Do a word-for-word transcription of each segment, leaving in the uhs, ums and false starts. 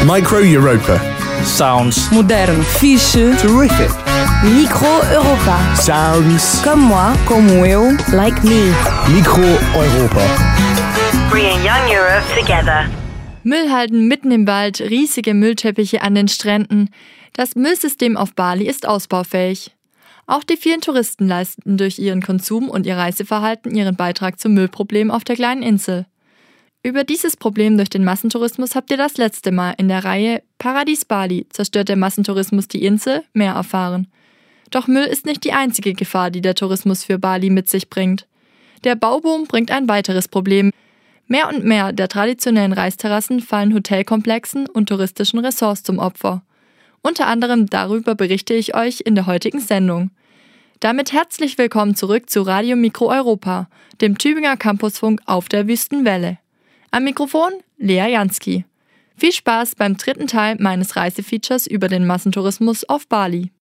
Micro Europa. Sounds Modern. Fixe. Terrific. Micro Europa. Sounds. Comme moi. Como eu. Like me. Micro Europa. Bringing young Europe together. Müllhalden mitten im Wald, riesige Müllteppiche an den Stränden. Das Müllsystem auf Bali ist ausbaufähig. Auch die vielen Touristen leisten durch ihren Konsum und ihr Reiseverhalten ihren Beitrag zum Müllproblem auf der kleinen Insel. Über dieses Problem durch den Massentourismus habt ihr das letzte Mal in der Reihe Paradies Bali, zerstört der Massentourismus die Insel, mehr erfahren. Doch Müll ist nicht die einzige Gefahr, die der Tourismus für Bali mit sich bringt. Der Bauboom bringt ein weiteres Problem. Mehr und mehr der traditionellen Reisterrassen fallen Hotelkomplexen und touristischen Ressorts zum Opfer. Unter anderem darüber berichte ich euch in der heutigen Sendung. Damit herzlich willkommen zurück zu Radio Mikro Europa, dem Tübinger Campusfunk auf der Wüstenwelle. Am Mikrofon Lea Jansky. Viel Spaß beim dritten Teil meines Reisefeatures über den Massentourismus auf Bali.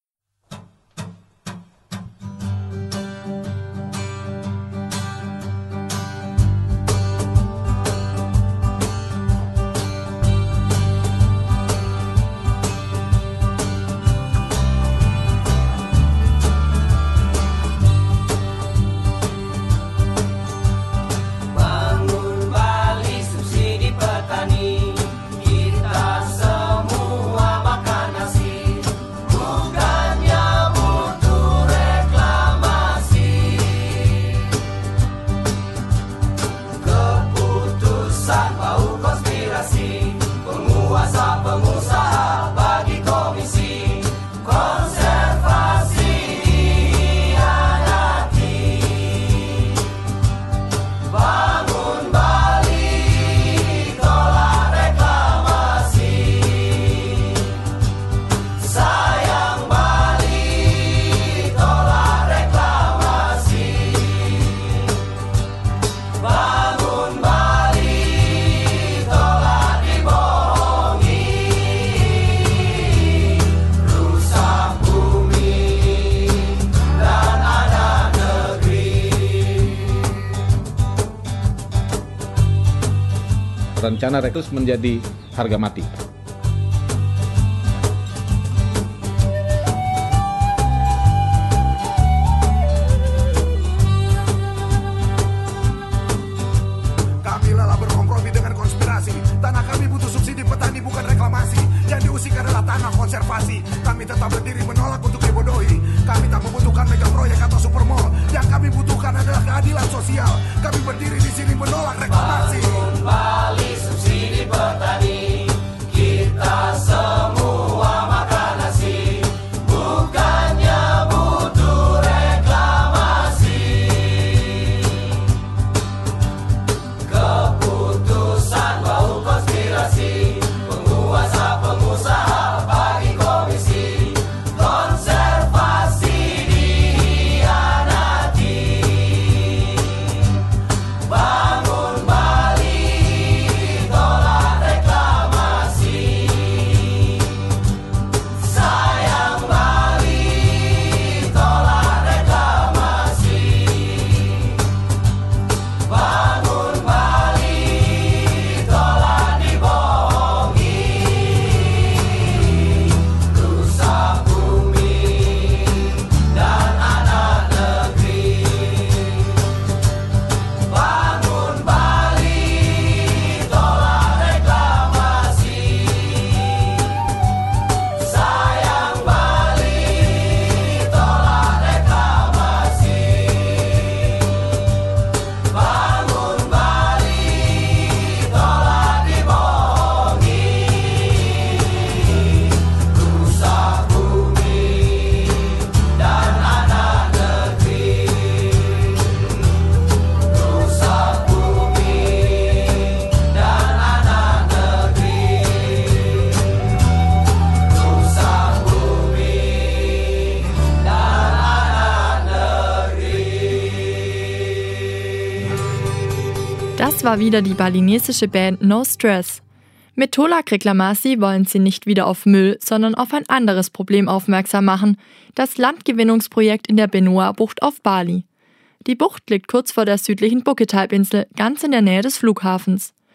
Rencana rekrut menjadi harga mati. Kami lelah berkompromi dengan konspirasi. Tanah kami butuh subsidi petani, bukan reklamasi. Yang diusik adalah tanah konservasi. Kami tetap berdiri menolak untuk dibodohi. Kami tak membutuhkan mega proyek atau supermall. Yang kami butuhkan adalah keadilan sosial. Kami berdiri di sini menolak reklamasi. Bali subsidi petani, kita semua makan nasi, bukannya butuh reklamasi. Keputusan bau konspirasi, penguasa pengusaha bagi komisi, konservasi dihianati. Bangun Bali, tolak reklamasi. Sayang Bali, tolak reklamasi. Bangun Bali, tolak dibohongi. Rusak bumi dan anak negeri. Bangun Bali, tolak reklamasi. Sayang Bali, tolak reklamasi. Bangun Bali, tolak dibohongi. Rusak bumi dan anak negeri. Rusak bumi dan anak negeri. Rusak bumi dan anak negeri. Das war wieder die balinesische Band No Stress. Mit Tolak Reklamasi wollen sie nicht wieder auf Müll, sondern auf ein anderes Problem aufmerksam machen, das Landgewinnungsprojekt in der Benoa-Bucht auf Bali. Die Bucht liegt kurz vor der südlichen Phuket-Halbinsel, ganz in der Nähe des Flughafens.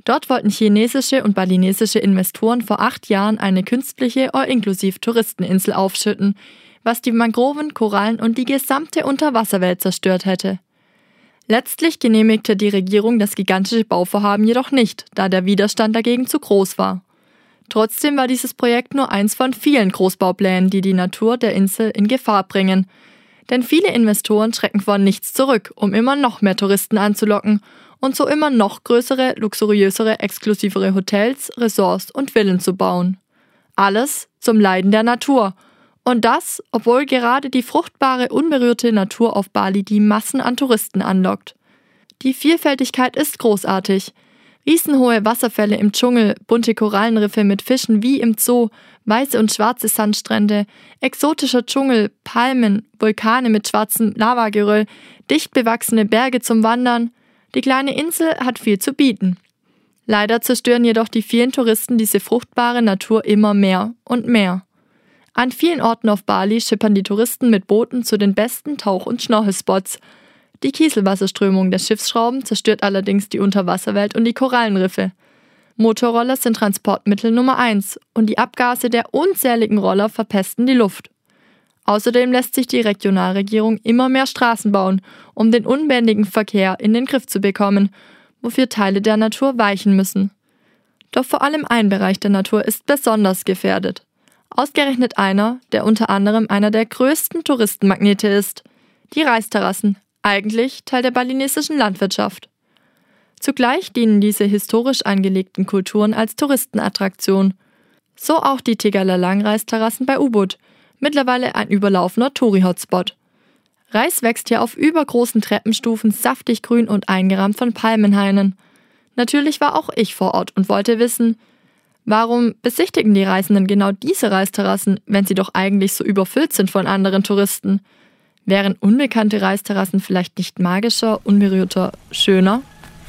Dort wollten chinesische und balinesische Investoren vor acht Jahren eine künstliche All-Inklusiv-Touristeninsel aufschütten, was die Mangroven, Korallen und die gesamte Unterwasserwelt zerstört hätte. Letztlich genehmigte die Regierung das gigantische Bauvorhaben jedoch nicht, da der Widerstand dagegen zu groß war. Trotzdem war dieses Projekt nur eins von vielen Großbauplänen, die die Natur der Insel in Gefahr bringen. Denn viele Investoren schrecken vor nichts zurück, um immer noch mehr Touristen anzulocken und so immer noch größere, luxuriösere, exklusivere Hotels, Resorts und Villen zu bauen. Alles zum Leiden der Natur. Und das, obwohl gerade die fruchtbare, unberührte Natur auf Bali die Massen an Touristen anlockt. Die Vielfältigkeit ist großartig. Riesenhohe Wasserfälle im Dschungel, bunte Korallenriffe mit Fischen wie im Zoo, weiße und schwarze Sandstrände, exotischer Dschungel, Palmen, Vulkane mit schwarzem Lavageröll, dicht bewachsene Berge zum Wandern. Die kleine Insel hat viel zu bieten. Leider zerstören jedoch die vielen Touristen diese fruchtbare Natur immer mehr und mehr. An vielen Orten auf Bali schippern die Touristen mit Booten zu den besten Tauch- und Schnorchelspots. Die Kieselwasserströmung der Schiffsschrauben zerstört allerdings die Unterwasserwelt und die Korallenriffe. Motorroller sind Transportmittel Nummer eins und die Abgase der unzähligen Roller verpesten die Luft. Außerdem lässt sich die Regionalregierung immer mehr Straßen bauen, um den unbändigen Verkehr in den Griff zu bekommen, wofür Teile der Natur weichen müssen. Doch vor allem ein Bereich der Natur ist besonders gefährdet. Ausgerechnet einer, der unter anderem einer der größten Touristenmagnete ist. Die Reisterrassen, eigentlich Teil der balinesischen Landwirtschaft. Zugleich dienen diese historisch angelegten Kulturen als Touristenattraktion. So auch die Tegalalang-Reisterrassen bei Ubud, mittlerweile ein überlaufener Touri-Hotspot. Reis wächst hier auf übergroßen Treppenstufen saftig grün und eingerahmt von Palmenhainen. Natürlich war auch ich vor Ort und wollte wissen, warum besichtigen die Reisenden genau diese Reisterrassen, wenn sie doch eigentlich so überfüllt sind von anderen Touristen? Wären unbekannte Reisterrassen vielleicht nicht magischer, unberührter, schöner?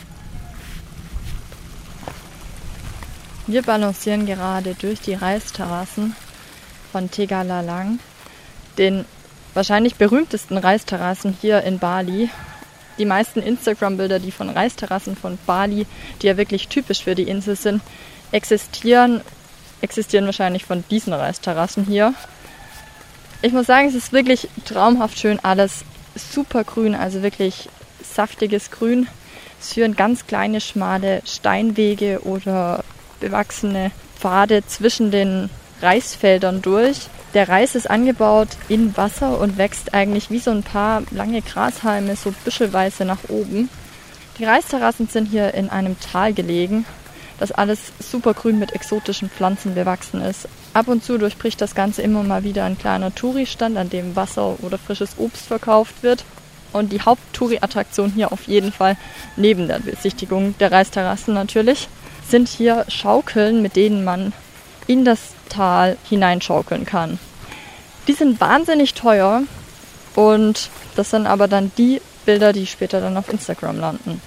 Wir balancieren gerade durch die Reisterrassen von Tegalalang, den wahrscheinlich berühmtesten Reisterrassen hier in Bali. Die meisten Instagram-Bilder, die von Reisterrassen von Bali, die ja wirklich typisch für die Insel sind, existieren, existieren wahrscheinlich von diesen Reisterrassen hier. Ich muss sagen, es ist wirklich traumhaft schön, alles super grün, also wirklich saftiges Grün. Es führen ganz kleine, schmale Steinwege oder bewachsene Pfade zwischen den Reisfeldern durch. Der Reis ist angebaut in Wasser und wächst eigentlich wie so ein paar lange Grashalme, so büschelweise nach oben. Die Reisterrassen sind hier in einem Tal gelegen, das alles super grün mit exotischen Pflanzen bewachsen ist. Ab und zu durchbricht das Ganze immer mal wieder ein kleiner Touri-Stand, an dem Wasser oder frisches Obst verkauft wird. Und die Haupt-Touri-Attraktion hier auf jeden Fall, neben der Besichtigung der Reisterrassen natürlich, sind hier Schaukeln, mit denen man in das Tal hineinschaukeln kann. Die sind wahnsinnig teuer und das sind aber dann die Bilder, die später dann auf Instagram landen.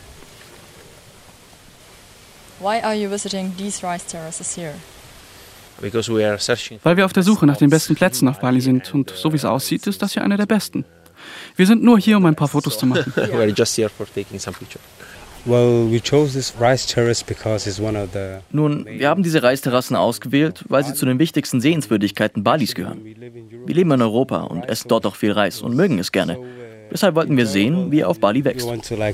Why are you visiting these rice terraces here? Weil wir auf der Suche nach den besten Plätzen auf Bali sind und so wie es aussieht, ist das hier einer der besten. Wir sind nur hier, um ein paar Fotos zu machen. Nun, wir haben diese Reisterrassen ausgewählt, weil sie zu den wichtigsten Sehenswürdigkeiten Balis gehören. Wir leben in Europa und essen dort auch viel Reis und mögen es gerne. Deshalb wollten wir sehen, wie er auf Bali wächst.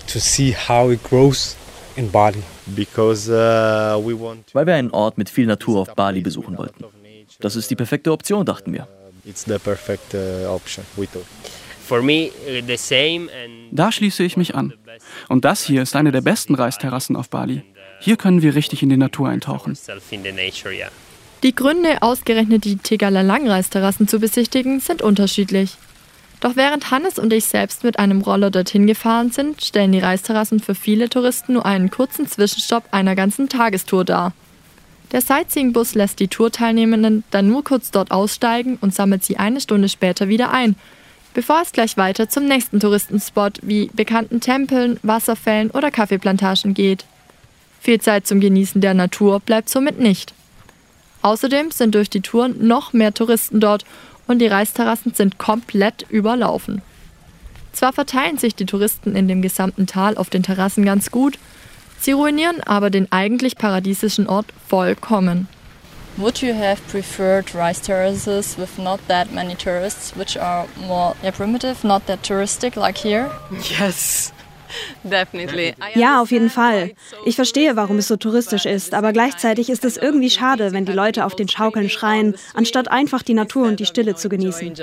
In Bali. Because, uh, we want Weil wir einen Ort mit viel Natur auf Bali besuchen wollten. Das ist die perfekte Option, dachten wir. It's the perfect uh, option, we thought. For me, the same and Da schließe ich mich an. Und das hier ist eine der besten Reisterrassen auf Bali. Hier können wir richtig in die Natur eintauchen. Die Gründe, ausgerechnet die Tegalalang-Reisterrassen zu besichtigen, sind unterschiedlich. Doch während Hannes und ich selbst mit einem Roller dorthin gefahren sind, stellen die Reisterrassen für viele Touristen nur einen kurzen Zwischenstopp einer ganzen Tagestour dar. Der Sightseeing-Bus lässt die Tourteilnehmenden dann nur kurz dort aussteigen und sammelt sie eine Stunde später wieder ein, bevor es gleich weiter zum nächsten Touristenspot wie bekannten Tempeln, Wasserfällen oder Kaffeeplantagen geht. Viel Zeit zum Genießen der Natur bleibt somit nicht. Außerdem sind durch die Touren noch mehr Touristen dort und die Reisterrassen sind komplett überlaufen. Zwar verteilen sich die Touristen in dem gesamten Tal auf den Terrassen ganz gut, Sie ruinieren aber den eigentlich paradiesischen Ort vollkommen. Would you have preferred rice terraces with not that many tourists, which are more yeah, primitive, not that touristic like here? Yes. Definitely. Ja, auf jeden Fall. Ich verstehe, warum es so touristisch ist, aber gleichzeitig ist es irgendwie schade, wenn die Leute auf den Schaukeln schreien, anstatt einfach die Natur und die Stille zu genießen.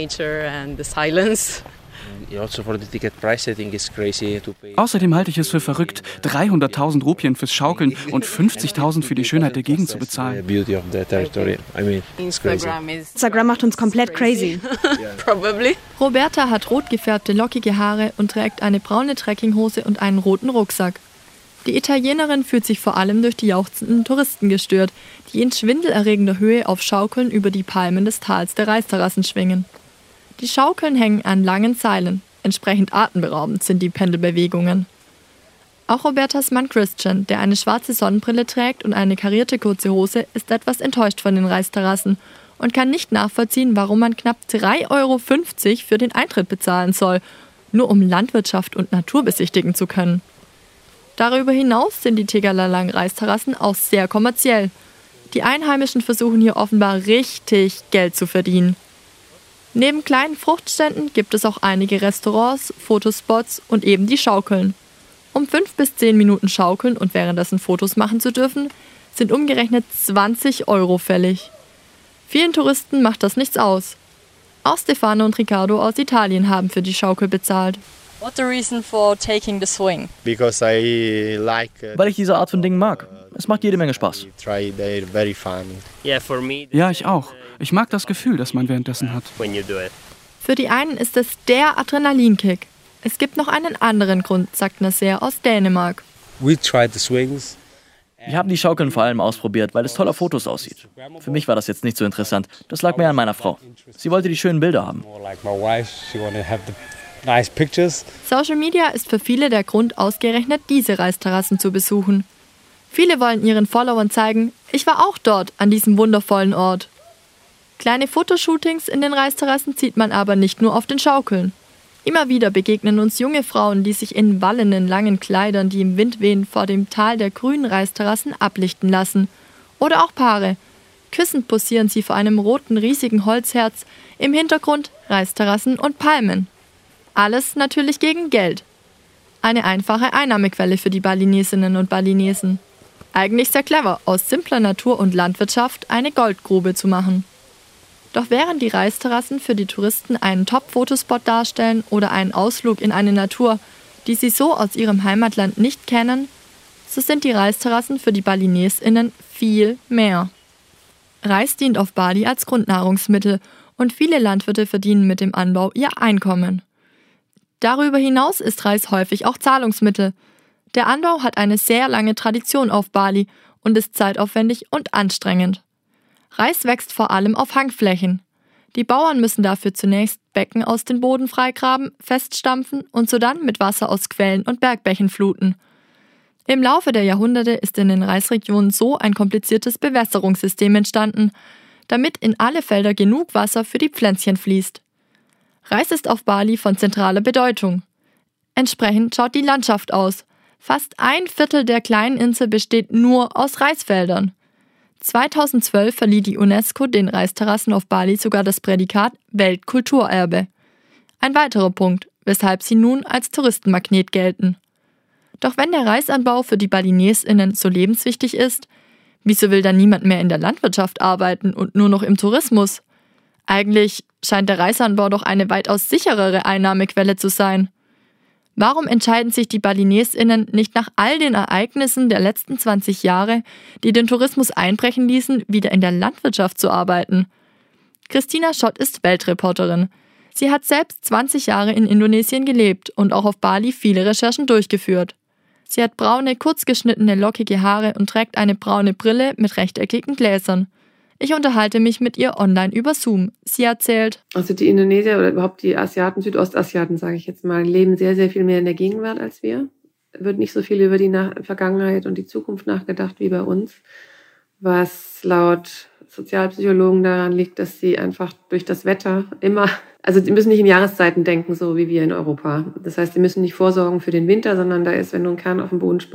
Außerdem halte ich es für verrückt, dreihunderttausend Rupien fürs Schaukeln und fünfzigtausend für die Schönheit der Gegend zu bezahlen. Instagram macht uns komplett crazy. Roberta hat rot gefärbte, lockige Haare und trägt eine braune Trekkinghose und einen roten Rucksack. Die Italienerin fühlt sich vor allem durch die jauchzenden Touristen gestört, die in schwindelerregender Höhe auf Schaukeln über die Palmen des Tals der Reisterrassen schwingen. Die Schaukeln hängen an langen Seilen. Entsprechend atemberaubend sind die Pendelbewegungen. Auch Robertas Mann Christian, der eine schwarze Sonnenbrille trägt und eine karierte kurze Hose, ist etwas enttäuscht von den Reisterrassen und kann nicht nachvollziehen, warum man knapp drei Euro fünfzig für den Eintritt bezahlen soll, nur um Landwirtschaft und Natur besichtigen zu können. Darüber hinaus sind die Tegalalang-Reisterrassen auch sehr kommerziell. Die Einheimischen versuchen hier offenbar richtig Geld zu verdienen. Neben kleinen Fruchtständen gibt es auch einige Restaurants, Fotospots und eben die Schaukeln. Um fünf bis zehn Minuten schaukeln und währenddessen Fotos machen zu dürfen, sind umgerechnet zwanzig Euro fällig. Vielen Touristen macht das nichts aus. Auch Stefano und Riccardo aus Italien haben für die Schaukel bezahlt. What's the reason for taking the swing? Because I like, uh, Weil ich diese Art von Dingen mag. Es macht jede Menge Spaß. Try, they're very fun. Yeah, for me. Ja, ich auch. Ich mag das Gefühl, das man währenddessen hat. When you do it. Für die einen ist es der Adrenalinkick. Es gibt noch einen anderen Grund, sagt Nasser aus Dänemark. We tried the swings. Wir haben die Schaukeln vor allem ausprobiert, weil es toll auf Fotos aussieht. Für mich war das jetzt nicht so interessant. Das lag mehr an meiner Frau. Sie wollte die schönen Bilder haben. Social Media ist für viele der Grund, ausgerechnet diese Reisterrassen zu besuchen. Viele wollen ihren Followern zeigen, ich war auch dort, an diesem wundervollen Ort. Kleine Fotoshootings in den Reisterrassen zieht man aber nicht nur auf den Schaukeln. Immer wieder begegnen uns junge Frauen, die sich in wallenden, langen Kleidern, die im Wind wehen, vor dem Tal der grünen Reisterrassen ablichten lassen. Oder auch Paare. Küssend posieren sie vor einem roten, riesigen Holzherz, im Hintergrund Reisterrassen und Palmen. Alles natürlich gegen Geld. Eine einfache Einnahmequelle für die Balinesinnen und Balinesen. Eigentlich sehr clever, aus simpler Natur und Landwirtschaft eine Goldgrube zu machen. Doch während die Reisterrassen für die Touristen einen Top-Fotospot darstellen oder einen Ausflug in eine Natur, die sie so aus ihrem Heimatland nicht kennen, so sind die Reisterrassen für die BalinesInnen viel mehr. Reis dient auf Bali als Grundnahrungsmittel und viele Landwirte verdienen mit dem Anbau ihr Einkommen. Darüber hinaus ist Reis häufig auch Zahlungsmittel. Der Anbau hat eine sehr lange Tradition auf Bali und ist zeitaufwendig und anstrengend. Reis wächst vor allem auf Hangflächen. Die Bauern müssen dafür zunächst Becken aus dem Boden freigraben, feststampfen und sodann mit Wasser aus Quellen und Bergbächen fluten. Im Laufe der Jahrhunderte ist in den Reisregionen so ein kompliziertes Bewässerungssystem entstanden, damit in alle Felder genug Wasser für die Pflänzchen fließt. Reis ist auf Bali von zentraler Bedeutung. Entsprechend schaut die Landschaft aus. Fast ein Viertel der kleinen Insel besteht nur aus Reisfeldern. zweitausendzwölf verlieh die UNESCO den Reisterrassen auf Bali sogar das Prädikat Weltkulturerbe. Ein weiterer Punkt, weshalb sie nun als Touristenmagnet gelten. Doch wenn der Reisanbau für die BalinesInnen so lebenswichtig ist, wieso will dann niemand mehr in der Landwirtschaft arbeiten und nur noch im Tourismus? Eigentlich scheint der Reisanbau doch eine weitaus sicherere Einnahmequelle zu sein. Warum entscheiden sich die BalinesInnen nicht nach all den Ereignissen der letzten zwanzig Jahre, die den Tourismus einbrechen ließen, wieder in der Landwirtschaft zu arbeiten? Christina Schott ist Weltreporterin. Sie hat selbst zwanzig Jahre in Indonesien gelebt und auch auf Bali viele Recherchen durchgeführt. Sie hat braune, kurzgeschnittene, lockige Haare und trägt eine braune Brille mit rechteckigen Gläsern. Ich unterhalte mich mit ihr online über Zoom. Sie erzählt: Also die Indonesier oder überhaupt die Asiaten, Südostasiaten, sage ich jetzt mal, leben sehr, sehr viel mehr in der Gegenwart als wir. Wird nicht so viel über die Nach- Vergangenheit und die Zukunft nachgedacht wie bei uns, was laut Sozialpsychologen daran liegt, dass sie einfach durch das Wetter immer, also die müssen nicht in Jahreszeiten denken, so wie wir in Europa. Das heißt, sie müssen nicht vorsorgen für den Winter, sondern da ist, wenn du einen Kern auf den Boden spuckst,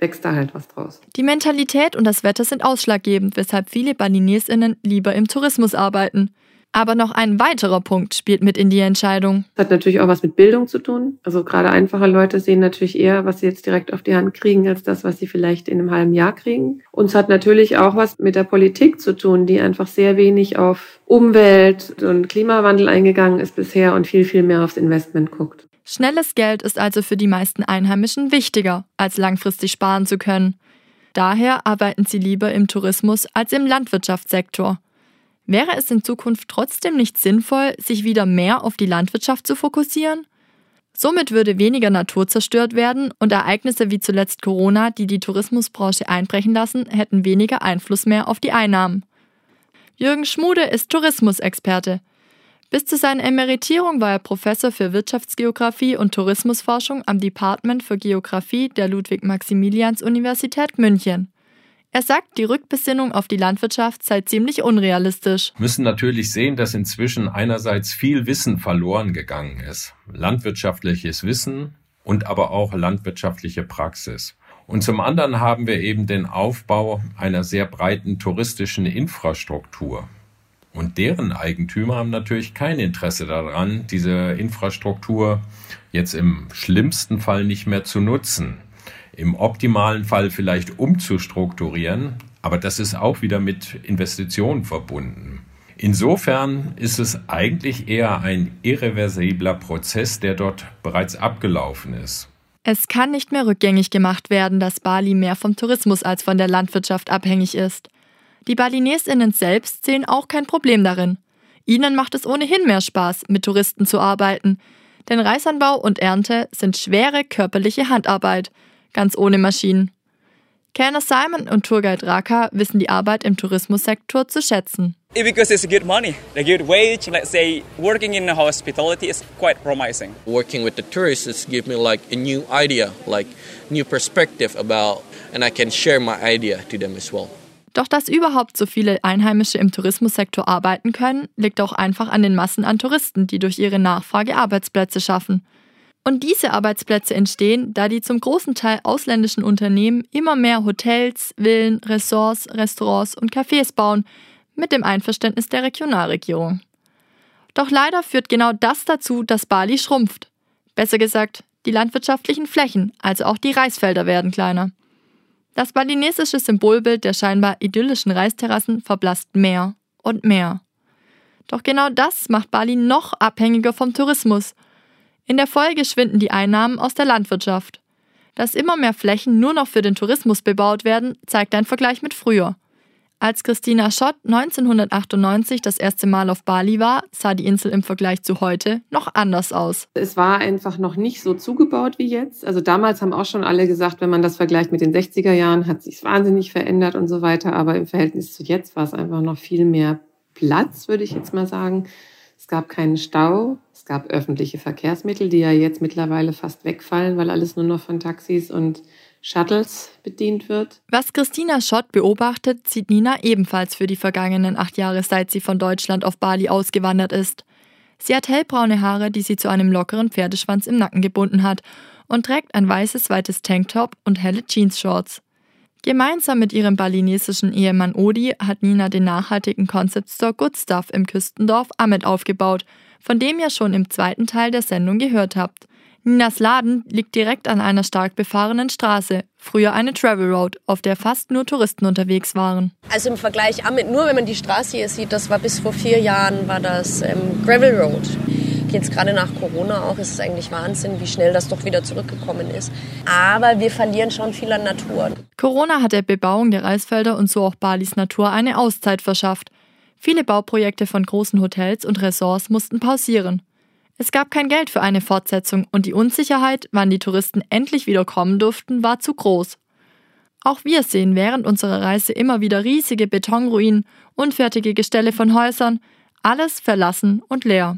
wächst da halt was draus. Die Mentalität und das Wetter sind ausschlaggebend, weshalb viele BalinesInnen lieber im Tourismus arbeiten. Aber noch ein weiterer Punkt spielt mit in die Entscheidung. Das hat natürlich auch was mit Bildung zu tun. Also gerade einfache Leute sehen natürlich eher, was sie jetzt direkt auf die Hand kriegen, als das, was sie vielleicht in einem halben Jahr kriegen. Und es hat natürlich auch was mit der Politik zu tun, die einfach sehr wenig auf Umwelt und Klimawandel eingegangen ist bisher und viel, viel mehr aufs Investment guckt. Schnelles Geld ist also für die meisten Einheimischen wichtiger, als langfristig sparen zu können. Daher arbeiten sie lieber im Tourismus als im Landwirtschaftssektor. Wäre es in Zukunft trotzdem nicht sinnvoll, sich wieder mehr auf die Landwirtschaft zu fokussieren? Somit würde weniger Natur zerstört werden und Ereignisse wie zuletzt Corona, die die Tourismusbranche einbrechen lassen, hätten weniger Einfluss mehr auf die Einnahmen. Jürgen Schmude ist Tourismusexperte. Bis zu seiner Emeritierung war er Professor für Wirtschaftsgeographie und Tourismusforschung am Department für Geographie der Ludwig-Maximilians-Universität München. Er sagt, die Rückbesinnung auf die Landwirtschaft sei ziemlich unrealistisch. Wir müssen natürlich sehen, dass inzwischen einerseits viel Wissen verloren gegangen ist. Landwirtschaftliches Wissen und aber auch landwirtschaftliche Praxis. Und zum anderen haben wir eben den Aufbau einer sehr breiten touristischen Infrastruktur. Und deren Eigentümer haben natürlich kein Interesse daran, diese Infrastruktur jetzt im schlimmsten Fall nicht mehr zu nutzen. Im optimalen Fall vielleicht umzustrukturieren, aber das ist auch wieder mit Investitionen verbunden. Insofern ist es eigentlich eher ein irreversibler Prozess, der dort bereits abgelaufen ist. Es kann nicht mehr rückgängig gemacht werden, dass Bali mehr vom Tourismus als von der Landwirtschaft abhängig ist. Die BalinesInnen selbst sehen auch kein Problem darin. Ihnen macht es ohnehin mehr Spaß, mit Touristen zu arbeiten. Denn Reisanbau und Ernte sind schwere körperliche Handarbeit, ganz ohne Maschinen. Kellner Simon und Tourguide Raka wissen die Arbeit im Tourismussektor zu schätzen. Because it's good money, a good wage. Let's say working in hospitality is quite promising. Working with the tourists has given me like a new idea, like new perspective about, and I can share my idea to them as well. Doch dass überhaupt so viele Einheimische im Tourismussektor arbeiten können, liegt auch einfach an den Massen an Touristen, die durch ihre Nachfrage Arbeitsplätze schaffen. Und diese Arbeitsplätze entstehen, da die zum großen Teil ausländischen Unternehmen immer mehr Hotels, Villen, Ressorts, Restaurants und Cafés bauen, mit dem Einverständnis der Regionalregierung. Doch leider führt genau das dazu, dass Bali schrumpft. Besser gesagt, die landwirtschaftlichen Flächen, also auch die Reisfelder, werden kleiner. Das balinesische Symbolbild der scheinbar idyllischen Reisterrassen verblasst mehr und mehr. Doch genau das macht Bali noch abhängiger vom Tourismus. In der Folge schwinden die Einnahmen aus der Landwirtschaft. Dass immer mehr Flächen nur noch für den Tourismus bebaut werden, zeigt ein Vergleich mit früher. Als Christina Schott neunzehnhundertachtundneunzig das erste Mal auf Bali war, sah die Insel im Vergleich zu heute noch anders aus. Es war einfach noch nicht so zugebaut wie jetzt. Also damals haben auch schon alle gesagt, wenn man das vergleicht mit den sechziger Jahren, hat sich wahnsinnig verändert und so weiter. Aber im Verhältnis zu jetzt war es einfach noch viel mehr Platz, würde ich jetzt mal sagen. Es gab keinen Stau, es gab öffentliche Verkehrsmittel, die ja jetzt mittlerweile fast wegfallen, weil alles nur noch von Taxis und Shuttles bedient wird. Was Christina Schott beobachtet, sieht Nina ebenfalls für die vergangenen acht Jahre, seit sie von Deutschland auf Bali ausgewandert ist. Sie hat hellbraune Haare, die sie zu einem lockeren Pferdeschwanz im Nacken gebunden hat und trägt ein weißes, weites Tanktop und helle Jeansshorts. Gemeinsam mit ihrem balinesischen Ehemann Odi hat Nina den nachhaltigen Concept Store Good Stuff im Küstendorf Amed aufgebaut, von dem ihr schon im zweiten Teil der Sendung gehört habt. Ninas Laden liegt direkt an einer stark befahrenen Straße, früher eine Travel Road, auf der fast nur Touristen unterwegs waren. Also im Vergleich Amed, nur wenn man die Straße hier sieht, das war bis vor vier Jahren, war das ähm, Gravel Road. Jetzt gerade nach Corona auch ist es eigentlich Wahnsinn, wie schnell das doch wieder zurückgekommen ist. Aber wir verlieren schon viel an Natur. Corona hat der Bebauung der Reisfelder und so auch Balis Natur eine Auszeit verschafft. Viele Bauprojekte von großen Hotels und Ressorts mussten pausieren. Es gab kein Geld für eine Fortsetzung und die Unsicherheit, wann die Touristen endlich wieder kommen durften, war zu groß. Auch wir sehen während unserer Reise immer wieder riesige Betonruinen, unfertige Gestelle von Häusern, alles verlassen und leer.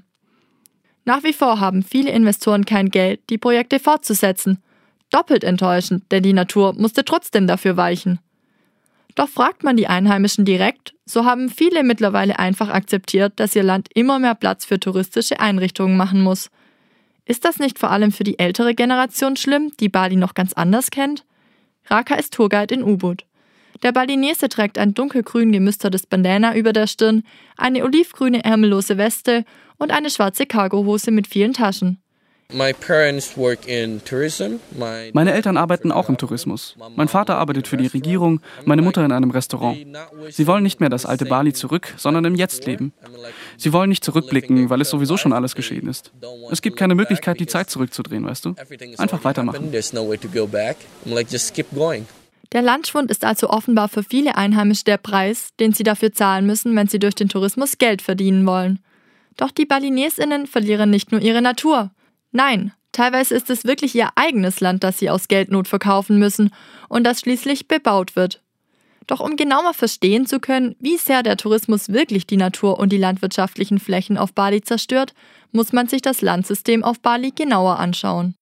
Nach wie vor haben viele Investoren kein Geld, die Projekte fortzusetzen. Doppelt enttäuschend, denn die Natur musste trotzdem dafür weichen. Doch fragt man die Einheimischen direkt, so haben viele mittlerweile einfach akzeptiert, dass ihr Land immer mehr Platz für touristische Einrichtungen machen muss. Ist das nicht vor allem für die ältere Generation schlimm, die Bali noch ganz anders kennt? Raka ist Tourguide in Ubud. Der Balinese trägt ein dunkelgrün gemüstertes Bandana über der Stirn, eine olivgrüne ärmellose Weste und eine schwarze Cargohose mit vielen Taschen. My parents work in tourism. My Meine Eltern arbeiten auch im Tourismus. Mein Vater arbeitet für die Regierung, meine Mutter in einem Restaurant. Sie wollen nicht mehr das alte Bali zurück, sondern im Jetzt leben. Sie wollen nicht zurückblicken, weil es sowieso schon alles geschehen ist. Es gibt keine Möglichkeit, die Zeit zurückzudrehen, weißt du? Einfach weitermachen. There's no way to go back. I'm like, just keep going. Der Landschwund ist also offenbar für viele Einheimische der Preis, den sie dafür zahlen müssen, wenn sie durch den Tourismus Geld verdienen wollen. Doch die BalinesInnen verlieren nicht nur ihre Natur. Nein, teilweise ist es wirklich ihr eigenes Land, das sie aus Geldnot verkaufen müssen und das schließlich bebaut wird. Doch um genauer verstehen zu können, wie sehr der Tourismus wirklich die Natur und die landwirtschaftlichen Flächen auf Bali zerstört, muss man sich das Landsystem auf Bali genauer anschauen.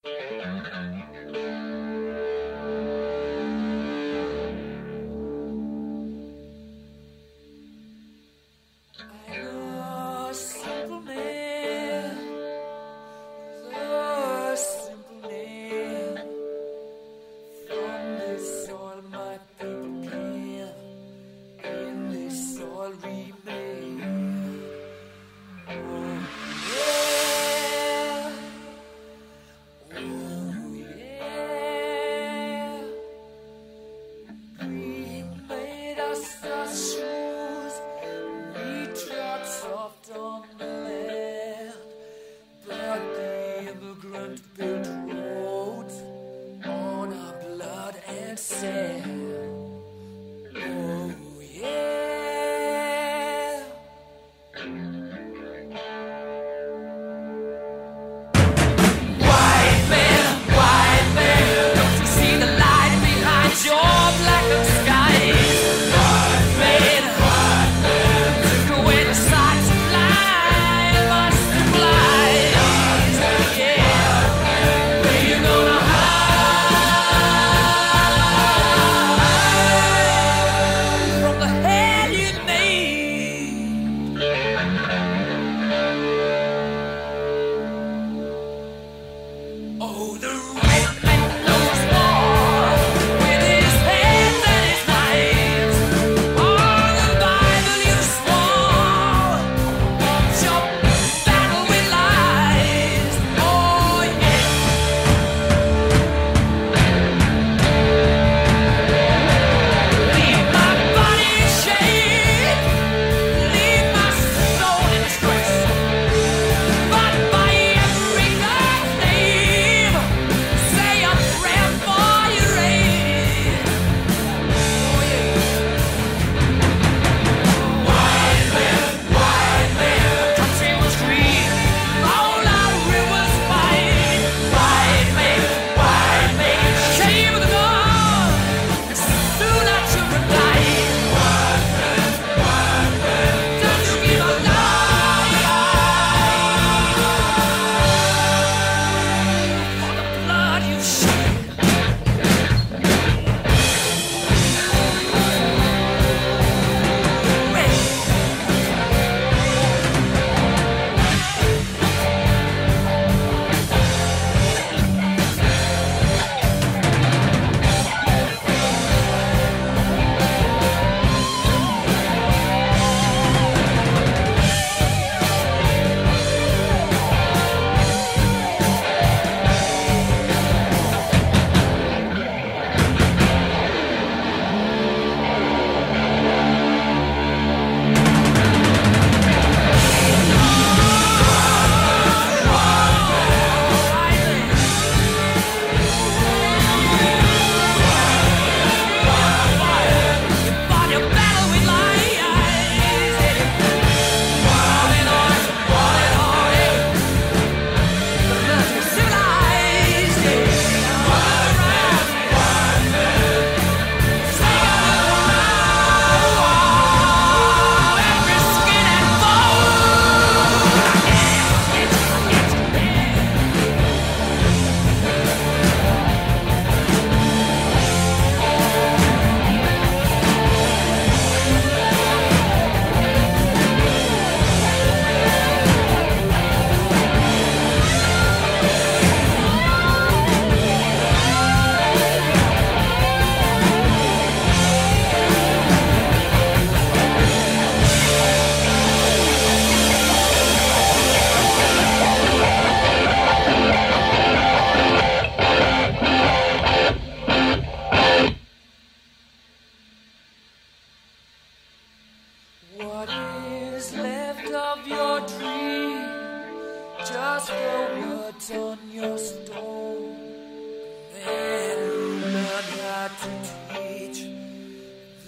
Yeah.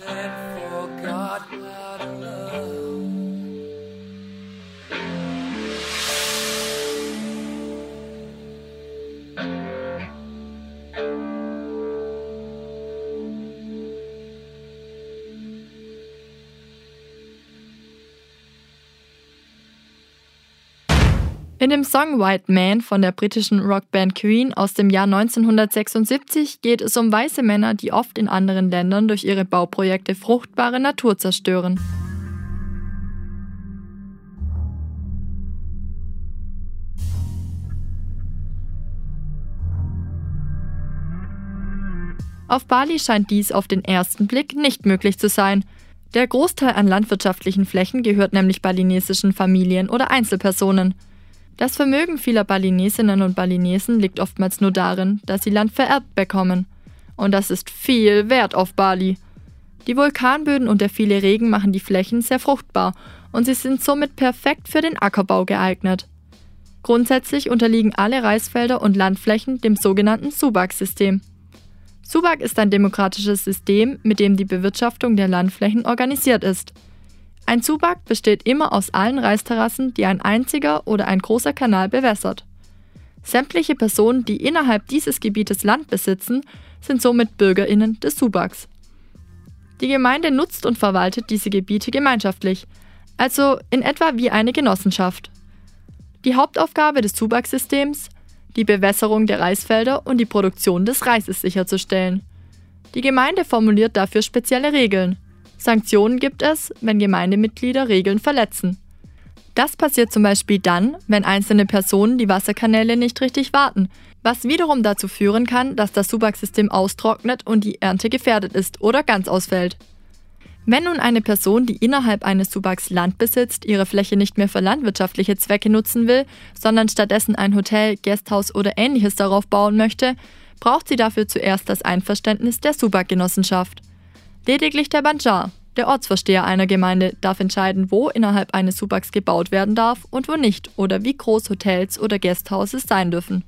In dem Song White Man von der britischen Rockband Queen aus dem Jahr neunzehnhundertsechsundsiebzig geht es um weiße Männer, die oft in anderen Ländern durch ihre Bauprojekte fruchtbare Natur zerstören. Auf Bali scheint dies auf den ersten Blick nicht möglich zu sein. Der Großteil an landwirtschaftlichen Flächen gehört nämlich balinesischen Familien oder Einzelpersonen. Das Vermögen vieler Balinesinnen und Balinesen liegt oftmals nur darin, dass sie Land vererbt bekommen. Und das ist viel wert auf Bali. Die Vulkanböden und der viele Regen machen die Flächen sehr fruchtbar und sie sind somit perfekt für den Ackerbau geeignet. Grundsätzlich unterliegen alle Reisfelder und Landflächen dem sogenannten Subak-System. Subak ist ein demokratisches System, mit dem die Bewirtschaftung der Landflächen organisiert ist. Ein Subak besteht immer aus allen Reisterrassen, die ein einziger oder ein großer Kanal bewässert. Sämtliche Personen, die innerhalb dieses Gebietes Land besitzen, sind somit BürgerInnen des Subaks. Die Gemeinde nutzt und verwaltet diese Gebiete gemeinschaftlich, also in etwa wie eine Genossenschaft. Die Hauptaufgabe des Subak-Systems: die Bewässerung der Reisfelder und die Produktion des Reises sicherzustellen. Die Gemeinde formuliert dafür spezielle Regeln. Sanktionen gibt es, wenn Gemeindemitglieder Regeln verletzen. Das passiert zum Beispiel dann, wenn einzelne Personen die Wasserkanäle nicht richtig warten, was wiederum dazu führen kann, dass das Subak-System austrocknet und die Ernte gefährdet ist oder ganz ausfällt. Wenn nun eine Person, die innerhalb eines Subaks Land besitzt, ihre Fläche nicht mehr für landwirtschaftliche Zwecke nutzen will, sondern stattdessen ein Hotel, Gasthaus oder Ähnliches darauf bauen möchte, braucht sie dafür zuerst das Einverständnis der Subak-Genossenschaft. Lediglich der Bandar, der Ortsvorsteher einer Gemeinde, darf entscheiden, wo innerhalb eines Subaks gebaut werden darf und wo nicht oder wie groß Hotels oder Gasthouses sein dürfen.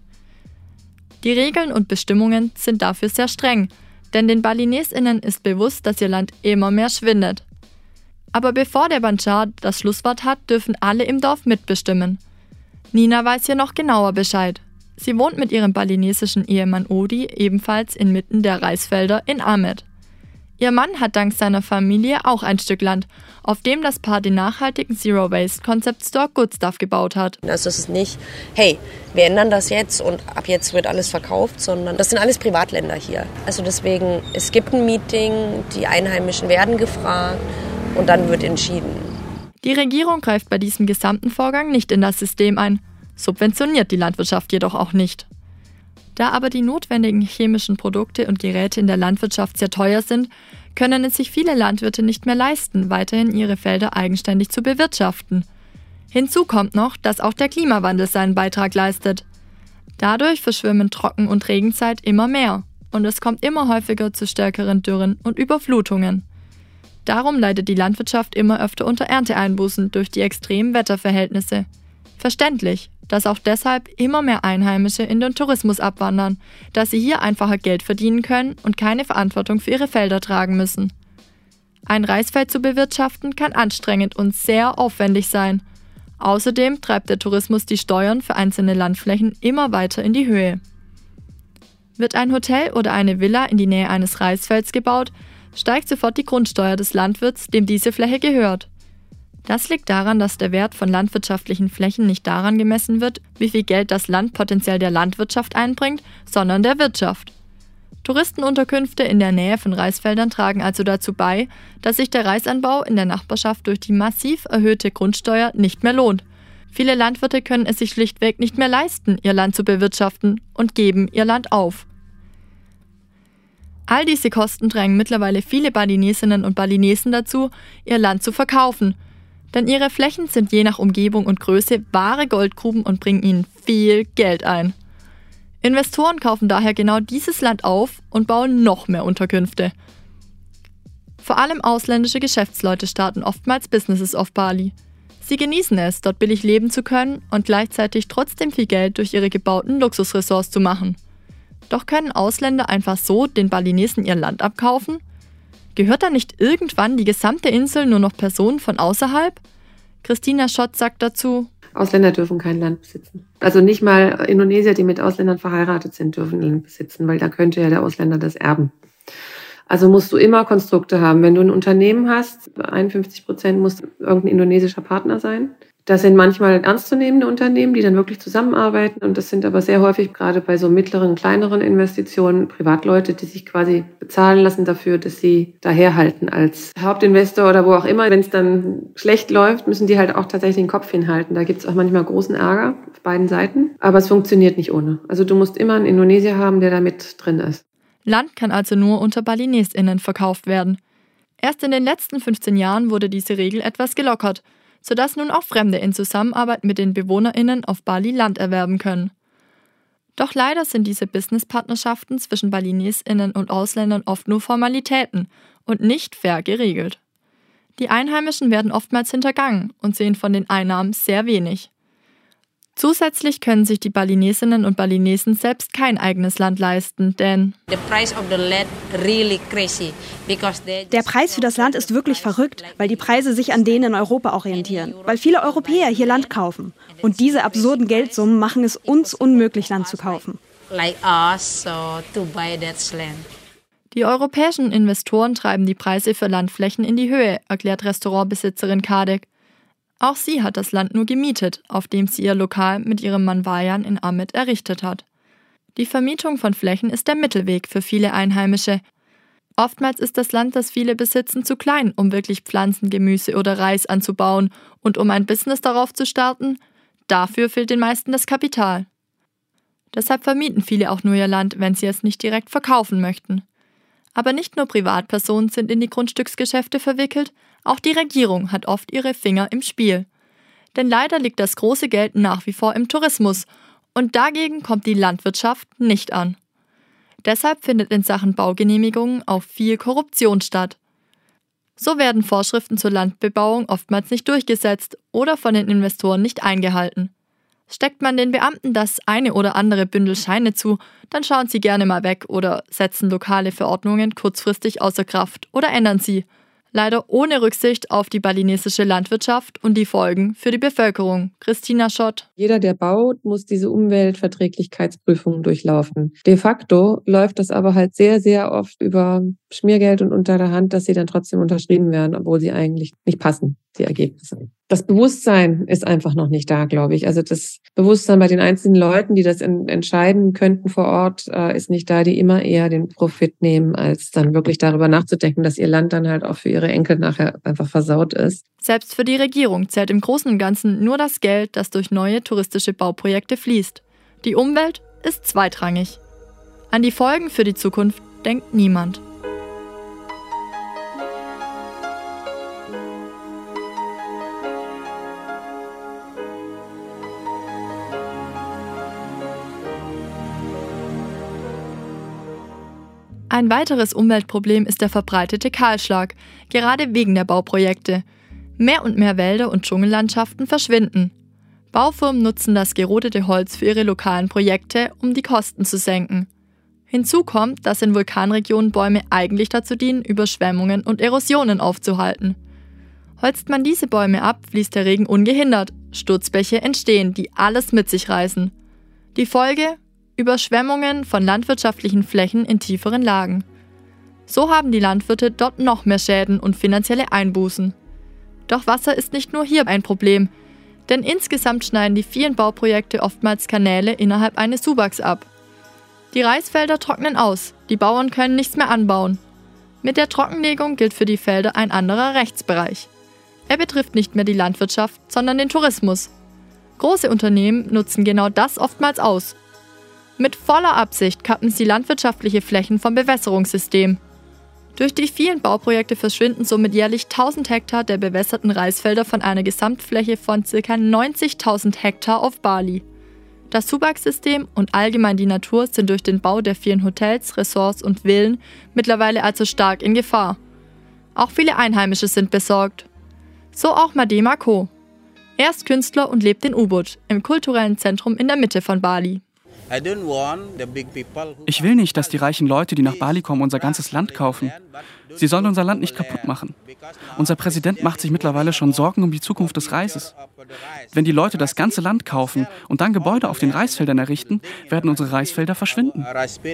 Die Regeln und Bestimmungen sind dafür sehr streng, denn den BalinesInnen ist bewusst, dass ihr Land immer mehr schwindet. Aber bevor der Bandar das Schlusswort hat, dürfen alle im Dorf mitbestimmen. Nina weiß hier noch genauer Bescheid. Sie wohnt mit ihrem balinesischen Ehemann Odi ebenfalls inmitten der Reisfelder in Amed. Ihr Mann hat dank seiner Familie auch ein Stück Land, auf dem das Paar den nachhaltigen Zero-Waste-Concept-Store Good Stuff gebaut hat. Also es ist nicht, hey, wir ändern das jetzt und ab jetzt wird alles verkauft, sondern das sind alles Privatländer hier. Also deswegen, es gibt ein Meeting, die Einheimischen werden gefragt und dann wird entschieden. Die Regierung greift bei diesem gesamten Vorgang nicht in das System ein, subventioniert die Landwirtschaft jedoch auch nicht. Da aber die notwendigen chemischen Produkte und Geräte in der Landwirtschaft sehr teuer sind, können es sich viele Landwirte nicht mehr leisten, weiterhin ihre Felder eigenständig zu bewirtschaften. Hinzu kommt noch, dass auch der Klimawandel seinen Beitrag leistet. Dadurch verschwimmen Trocken- und Regenzeit immer mehr und es kommt immer häufiger zu stärkeren Dürren und Überflutungen. Darum leidet die Landwirtschaft immer öfter unter Ernteeinbußen durch die extremen Wetterverhältnisse. Verständlich, dass auch deshalb immer mehr Einheimische in den Tourismus abwandern, da sie hier einfacher Geld verdienen können und keine Verantwortung für ihre Felder tragen müssen. Ein Reisfeld zu bewirtschaften kann anstrengend und sehr aufwendig sein. Außerdem treibt der Tourismus die Steuern für einzelne Landflächen immer weiter in die Höhe. Wird ein Hotel oder eine Villa in die Nähe eines Reisfelds gebaut, steigt sofort die Grundsteuer des Landwirts, dem diese Fläche gehört. Das liegt daran, dass der Wert von landwirtschaftlichen Flächen nicht daran gemessen wird, wie viel Geld das Land potenziell der Landwirtschaft einbringt, sondern der Wirtschaft. Touristenunterkünfte in der Nähe von Reisfeldern tragen also dazu bei, dass sich der Reisanbau in der Nachbarschaft durch die massiv erhöhte Grundsteuer nicht mehr lohnt. Viele Landwirte können es sich schlichtweg nicht mehr leisten, ihr Land zu bewirtschaften und geben ihr Land auf. All diese Kosten drängen mittlerweile viele Balinesinnen und Balinesen dazu, ihr Land zu verkaufen. Denn ihre Flächen sind je nach Umgebung und Größe wahre Goldgruben und bringen ihnen viel Geld ein. Investoren kaufen daher genau dieses Land auf und bauen noch mehr Unterkünfte. Vor allem ausländische Geschäftsleute starten oftmals Businesses auf Bali. Sie genießen es, dort billig leben zu können und gleichzeitig trotzdem viel Geld durch ihre gebauten Luxusressorts zu machen. Doch können Ausländer einfach so den Balinesen ihr Land abkaufen? Gehört dann nicht irgendwann die gesamte Insel nur noch Personen von außerhalb? Christina Schott sagt dazu: Ausländer dürfen kein Land besitzen. Also nicht mal Indonesier, die mit Ausländern verheiratet sind, dürfen Land besitzen, weil da könnte ja der Ausländer das erben. Also musst du immer Konstrukte haben. Wenn du ein Unternehmen hast, einundfünfzig Prozent muss irgendein indonesischer Partner sein. Das sind manchmal ernstzunehmende Unternehmen, die dann wirklich zusammenarbeiten. Und das sind aber sehr häufig gerade bei so mittleren, kleineren Investitionen Privatleute, die sich quasi bezahlen lassen dafür, dass sie daherhalten als Hauptinvestor oder wo auch immer. Wenn es dann schlecht läuft, müssen die halt auch tatsächlich den Kopf hinhalten. Da gibt es auch manchmal großen Ärger auf beiden Seiten. Aber es funktioniert nicht ohne. Also du musst immer einen Indonesier haben, der da mit drin ist. Land kann also nur unter BalinesiInnen verkauft werden. Erst in den letzten fünfzehn Jahren wurde diese Regel etwas gelockert, sodass nun auch Fremde in Zusammenarbeit mit den BewohnerInnen auf Bali Land erwerben können. Doch leider sind diese Businesspartnerschaften zwischen BalinesiInnen und Ausländern oft nur Formalitäten und nicht fair geregelt. Die Einheimischen werden oftmals hintergangen und sehen von den Einnahmen sehr wenig. Zusätzlich können sich die Balinesinnen und Balinesen selbst kein eigenes Land leisten, denn der Preis für das Land ist wirklich verrückt, weil die Preise sich an denen in Europa orientieren, weil viele Europäer hier Land kaufen. Und diese absurden Geldsummen machen es uns unmöglich, Land zu kaufen. Die europäischen Investoren treiben die Preise für Landflächen in die Höhe, erklärt Restaurantbesitzerin Kadek. Auch sie hat das Land nur gemietet, auf dem sie ihr Lokal mit ihrem Mann Wayan in Amed errichtet hat. Die Vermietung von Flächen ist der Mittelweg für viele Einheimische. Oftmals ist das Land, das viele besitzen, zu klein, um wirklich Pflanzen, Gemüse oder Reis anzubauen und um ein Business darauf zu starten. Dafür fehlt den meisten das Kapital. Deshalb vermieten viele auch nur ihr Land, wenn sie es nicht direkt verkaufen möchten. Aber nicht nur Privatpersonen sind in die Grundstücksgeschäfte verwickelt, auch die Regierung hat oft ihre Finger im Spiel. Denn leider liegt das große Geld nach wie vor im Tourismus und dagegen kommt die Landwirtschaft nicht an. Deshalb findet in Sachen Baugenehmigungen auch viel Korruption statt. So werden Vorschriften zur Landbebauung oftmals nicht durchgesetzt oder von den Investoren nicht eingehalten. Steckt man den Beamten das eine oder andere Bündel Scheine zu, dann schauen sie gerne mal weg oder setzen lokale Verordnungen kurzfristig außer Kraft oder ändern sie. Leider ohne Rücksicht auf die balinesische Landwirtschaft und die Folgen für die Bevölkerung. Christina Schott. Jeder, der baut, muss diese Umweltverträglichkeitsprüfungen durchlaufen. De facto läuft das aber halt sehr, sehr oft über Schmiergeld und unter der Hand, dass sie dann trotzdem unterschrieben werden, obwohl sie eigentlich nicht passen, die Ergebnisse. Das Bewusstsein ist einfach noch nicht da, glaube ich. Also das Bewusstsein bei den einzelnen Leuten, die das in, entscheiden könnten vor Ort, äh, ist nicht da, die immer eher den Profit nehmen, als dann wirklich darüber nachzudenken, dass ihr Land dann halt auch für ihre Enkel nachher einfach versaut ist. Selbst für die Regierung zählt im Großen und Ganzen nur das Geld, das durch neue touristische Bauprojekte fließt. Die Umwelt ist zweitrangig. An die Folgen für die Zukunft denkt niemand. Ein weiteres Umweltproblem ist der verbreitete Kahlschlag, gerade wegen der Bauprojekte. Mehr und mehr Wälder und Dschungellandschaften verschwinden. Baufirmen nutzen das gerodete Holz für ihre lokalen Projekte, um die Kosten zu senken. Hinzu kommt, dass in Vulkanregionen Bäume eigentlich dazu dienen, Überschwemmungen und Erosionen aufzuhalten. Holzt man diese Bäume ab, fließt der Regen ungehindert. Sturzbäche entstehen, die alles mit sich reißen. Die Folge? Überschwemmungen von landwirtschaftlichen Flächen in tieferen Lagen. So haben die Landwirte dort noch mehr Schäden und finanzielle Einbußen. Doch Wasser ist nicht nur hier ein Problem, denn insgesamt schneiden die vielen Bauprojekte oftmals Kanäle innerhalb eines Subaks ab. Die Reisfelder trocknen aus, die Bauern können nichts mehr anbauen. Mit der Trockenlegung gilt für die Felder ein anderer Rechtsbereich. Er betrifft nicht mehr die Landwirtschaft, sondern den Tourismus. Große Unternehmen nutzen genau das oftmals aus. Mit voller Absicht kappen sie landwirtschaftliche Flächen vom Bewässerungssystem. Durch die vielen Bauprojekte verschwinden somit jährlich tausend Hektar der bewässerten Reisfelder von einer Gesamtfläche von ca. neunzigtausend Hektar auf Bali. Das Subak-System und allgemein die Natur sind durch den Bau der vielen Hotels, Ressorts und Villen mittlerweile also stark in Gefahr. Auch viele Einheimische sind besorgt. So auch Madema Ko. Er ist Künstler und lebt in Ubud, im kulturellen Zentrum in der Mitte von Bali. Ich will nicht, dass die reichen Leute, die nach Bali kommen, unser ganzes Land kaufen. Sie sollen unser Land nicht kaputt machen. Unser Präsident macht sich mittlerweile schon Sorgen um die Zukunft des Reises. Wenn die Leute das ganze Land kaufen und dann Gebäude auf den Reisfeldern errichten, werden unsere Reisfelder verschwinden.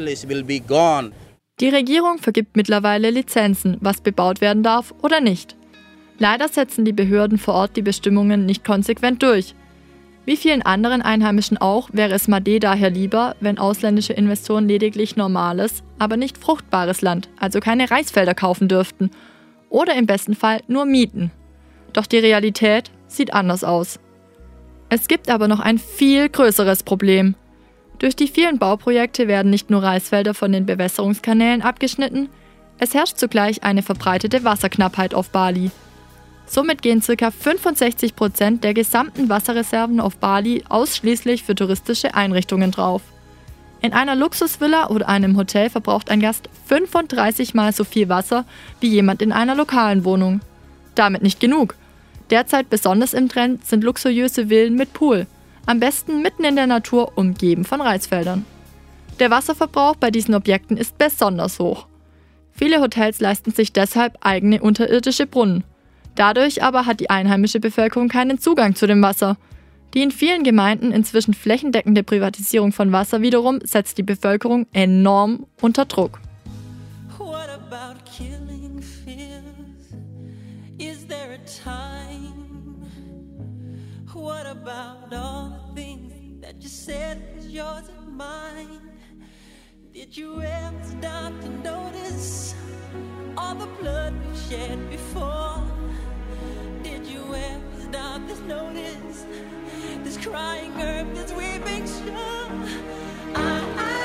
Die Regierung vergibt mittlerweile Lizenzen, was bebaut werden darf oder nicht. Leider setzen die Behörden vor Ort die Bestimmungen nicht konsequent durch. Wie vielen anderen Einheimischen auch, wäre es Made daher lieber, wenn ausländische Investoren lediglich normales, aber nicht fruchtbares Land, also keine Reisfelder kaufen dürften. Oder im besten Fall nur mieten. Doch die Realität sieht anders aus. Es gibt aber noch ein viel größeres Problem. Durch die vielen Bauprojekte werden nicht nur Reisfelder von den Bewässerungskanälen abgeschnitten, es herrscht zugleich eine verbreitete Wasserknappheit auf Bali. Somit gehen ca. fünfundsechzig Prozent der gesamten Wasserreserven auf Bali ausschließlich für touristische Einrichtungen drauf. In einer Luxusvilla oder einem Hotel verbraucht ein Gast fünfunddreißig Mal so viel Wasser wie jemand in einer lokalen Wohnung. Damit nicht genug. Derzeit besonders im Trend sind luxuriöse Villen mit Pool, am besten mitten in der Natur, umgeben von Reisfeldern. Der Wasserverbrauch bei diesen Objekten ist besonders hoch. Viele Hotels leisten sich deshalb eigene unterirdische Brunnen. Dadurch aber hat die einheimische Bevölkerung keinen Zugang zu dem Wasser. Die in vielen Gemeinden inzwischen flächendeckende Privatisierung von Wasser wiederum setzt die Bevölkerung enorm unter Druck. What about killing fears? Is there a time? What about all the things that you said was yours and mine? Did you ever stop to notice all the blood we've shed before? Did you ever stop to notice this crying earth, this weeping shore? I,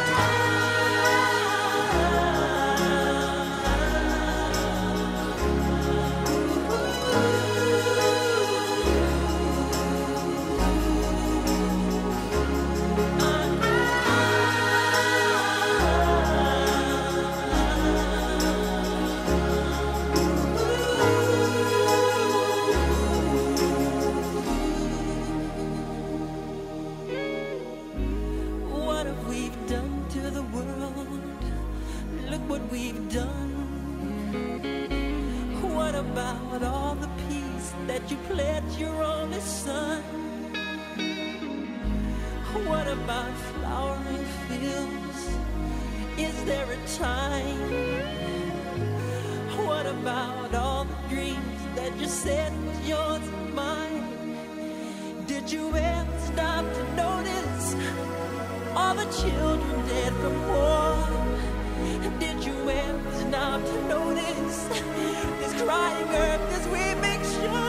you pledged your only son? What about flowering fields? Is there a time? What about all the dreams that you said was yours and mine? Did you ever stop to notice all the children dead from war? Did you ever stop to notice this crying earth, this weeping shore?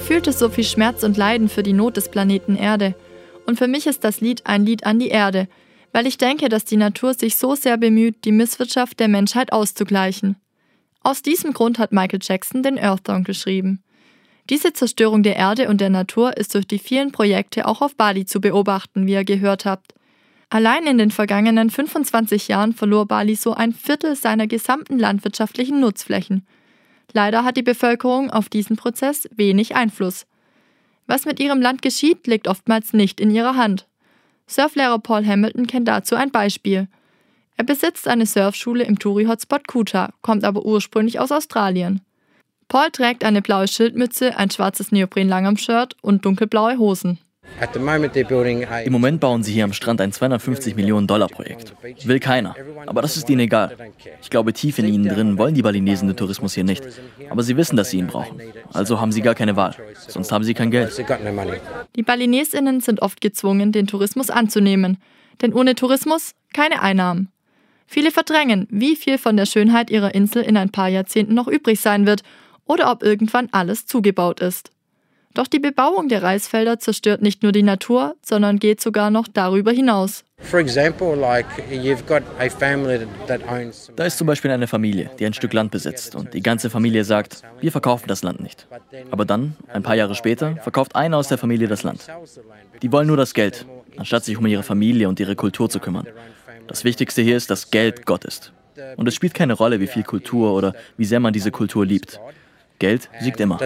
fühlte so viel Schmerz und Leiden für die Not des Planeten Erde. Und für mich ist das Lied ein Lied an die Erde, weil ich denke, dass die Natur sich so sehr bemüht, die Misswirtschaft der Menschheit auszugleichen. Aus diesem Grund hat Michael Jackson den Earth Song geschrieben. Diese Zerstörung der Erde und der Natur ist durch die vielen Projekte auch auf Bali zu beobachten, wie ihr gehört habt. Allein in den vergangenen fünfundzwanzig Jahren verlor Bali so ein Viertel seiner gesamten landwirtschaftlichen Nutzflächen. Leider hat die Bevölkerung auf diesen Prozess wenig Einfluss. Was mit ihrem Land geschieht, liegt oftmals nicht in ihrer Hand. Surflehrer Paul Hamilton kennt dazu ein Beispiel. Er besitzt eine Surfschule im Touri-Hotspot Kuta, kommt aber ursprünglich aus Australien. Paul trägt eine blaue Schildmütze, ein schwarzes Neopren-Langarm-Shirt und dunkelblaue Hosen. Im Moment bauen sie hier am Strand ein zweihundertfünfzig Millionen Dollar Projekt. Will keiner. Aber das ist ihnen egal. Ich glaube, tief in ihnen drin wollen die Balinesen den Tourismus hier nicht. Aber sie wissen, dass sie ihn brauchen. Also haben sie gar keine Wahl. Sonst haben sie kein Geld. Die Balinesinnen sind oft gezwungen, den Tourismus anzunehmen. Denn ohne Tourismus keine Einnahmen. Viele verdrängen, wie viel von der Schönheit ihrer Insel in ein paar Jahrzehnten noch übrig sein wird oder ob irgendwann alles zugebaut ist. Doch die Bebauung der Reisfelder zerstört nicht nur die Natur, sondern geht sogar noch darüber hinaus. Da ist zum Beispiel eine Familie, die ein Stück Land besitzt und die ganze Familie sagt, wir verkaufen das Land nicht. Aber dann, ein paar Jahre später, verkauft einer aus der Familie das Land. Die wollen nur das Geld, anstatt sich um ihre Familie und ihre Kultur zu kümmern. Das Wichtigste hier ist, dass Geld Gott ist. Und es spielt keine Rolle, wie viel Kultur oder wie sehr man diese Kultur liebt. Geld siegt immer.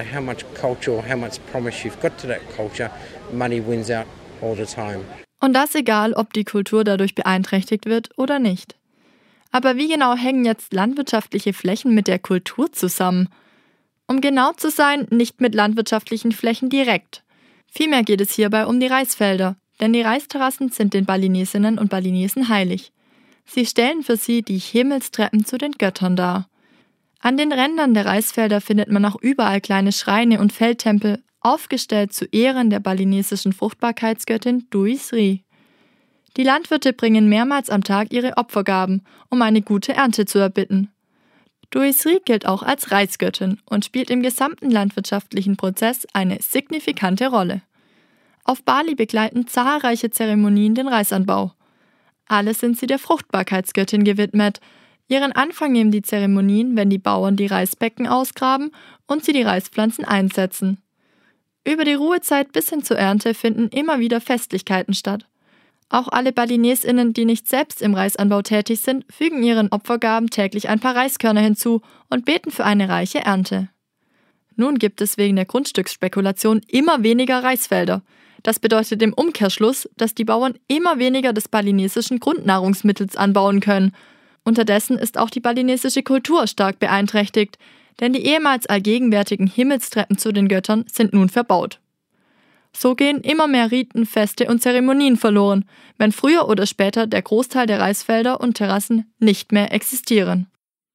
Und das egal, ob die Kultur dadurch beeinträchtigt wird oder nicht. Aber wie genau hängen jetzt landwirtschaftliche Flächen mit der Kultur zusammen? Um genau zu sein, nicht mit landwirtschaftlichen Flächen direkt. Vielmehr geht es hierbei um die Reisfelder, denn die Reisterrassen sind den Balinesinnen und Balinesen heilig. Sie stellen für sie die Himmelstreppen zu den Göttern dar. An den Rändern der Reisfelder findet man auch überall kleine Schreine und Feldtempel, aufgestellt zu Ehren der balinesischen Fruchtbarkeitsgöttin Dui Sri. Die Landwirte bringen mehrmals am Tag ihre Opfergaben, um eine gute Ernte zu erbitten. Dui Sri gilt auch als Reisgöttin und spielt im gesamten landwirtschaftlichen Prozess eine signifikante Rolle. Auf Bali begleiten zahlreiche Zeremonien den Reisanbau. Alle sind sie der Fruchtbarkeitsgöttin gewidmet. Ihren Anfang nehmen die Zeremonien, wenn die Bauern die Reisbecken ausgraben und sie die Reispflanzen einsetzen. Über die Ruhezeit bis hin zur Ernte finden immer wieder Festlichkeiten statt. Auch alle Balinesinnen, die nicht selbst im Reisanbau tätig sind, fügen ihren Opfergaben täglich ein paar Reiskörner hinzu und beten für eine reiche Ernte. Nun gibt es wegen der Grundstücksspekulation immer weniger Reisfelder. Das bedeutet im Umkehrschluss, dass die Bauern immer weniger des balinesischen Grundnahrungsmittels anbauen können. Unterdessen ist auch die balinesische Kultur stark beeinträchtigt, denn die ehemals allgegenwärtigen Himmelstreppen zu den Göttern sind nun verbaut. So gehen immer mehr Riten, Feste und Zeremonien verloren, wenn früher oder später der Großteil der Reisfelder und Terrassen nicht mehr existieren.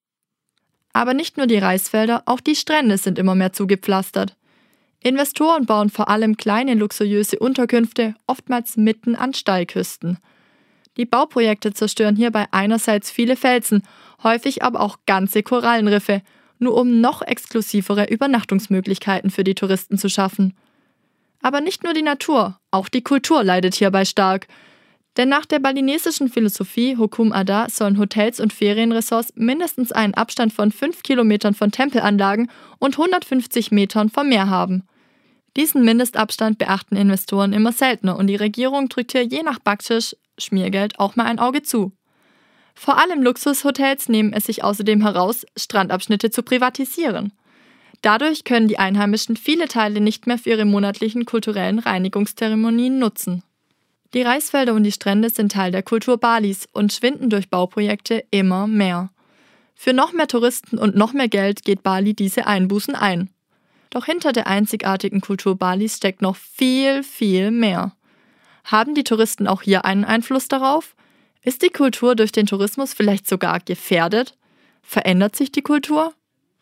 Aber nicht nur die Reisfelder, auch die Strände sind immer mehr zugepflastert. Investoren bauen vor allem kleine luxuriöse Unterkünfte, oftmals mitten an Steilküsten. Die Bauprojekte zerstören hierbei einerseits viele Felsen, häufig aber auch ganze Korallenriffe, nur um noch exklusivere Übernachtungsmöglichkeiten für die Touristen zu schaffen. Aber nicht nur die Natur, auch die Kultur leidet hierbei stark. Denn nach der balinesischen Philosophie Hukum Ada sollen Hotels und Ferienresorts mindestens einen Abstand von fünf Kilometern von Tempelanlagen und hundertfünfzig Metern vom Meer haben. Diesen Mindestabstand beachten Investoren immer seltener und die Regierung drückt hier je nach Backschisch, Schmiergeld, auch mal ein Auge zu. Vor allem Luxushotels nehmen es sich außerdem heraus, Strandabschnitte zu privatisieren. Dadurch können die Einheimischen viele Teile nicht mehr für ihre monatlichen kulturellen Reinigungszeremonien nutzen. Die Reisfelder und die Strände sind Teil der Kultur Balis und schwinden durch Bauprojekte immer mehr. Für noch mehr Touristen und noch mehr Geld geht Bali diese Einbußen ein. Doch hinter der einzigartigen Kultur Balis steckt noch viel, viel mehr. Haben die Touristen auch hier einen Einfluss darauf? Ist die Kultur durch den Tourismus vielleicht sogar gefährdet? Verändert sich die Kultur?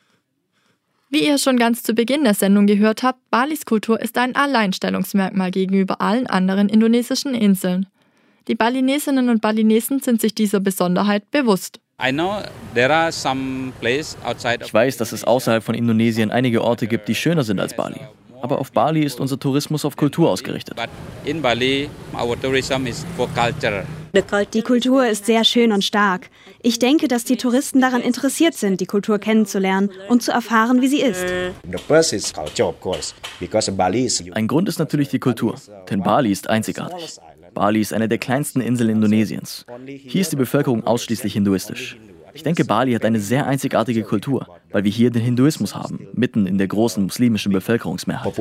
Wie ihr schon ganz zu Beginn der Sendung gehört habt, Balis Kultur ist ein Alleinstellungsmerkmal gegenüber allen anderen indonesischen Inseln. Die Balinesinnen und Balinesen sind sich dieser Besonderheit bewusst. Ich weiß, dass es außerhalb von Indonesien einige Orte gibt, die schöner sind als Bali. Aber auf Bali ist unser Tourismus auf Kultur ausgerichtet. In Bali, our tourism is for culture. Die Kultur ist sehr schön und stark. Ich denke, dass die Touristen daran interessiert sind, die Kultur kennenzulernen und zu erfahren, wie sie ist. Ein Grund ist natürlich die Kultur, denn Bali ist einzigartig. Bali ist eine der kleinsten Inseln Indonesiens. Hier ist die Bevölkerung ausschließlich hinduistisch. Ich denke, Bali hat eine sehr einzigartige Kultur, weil wir hier den Hinduismus haben, mitten in der großen muslimischen Bevölkerungsmehrheit.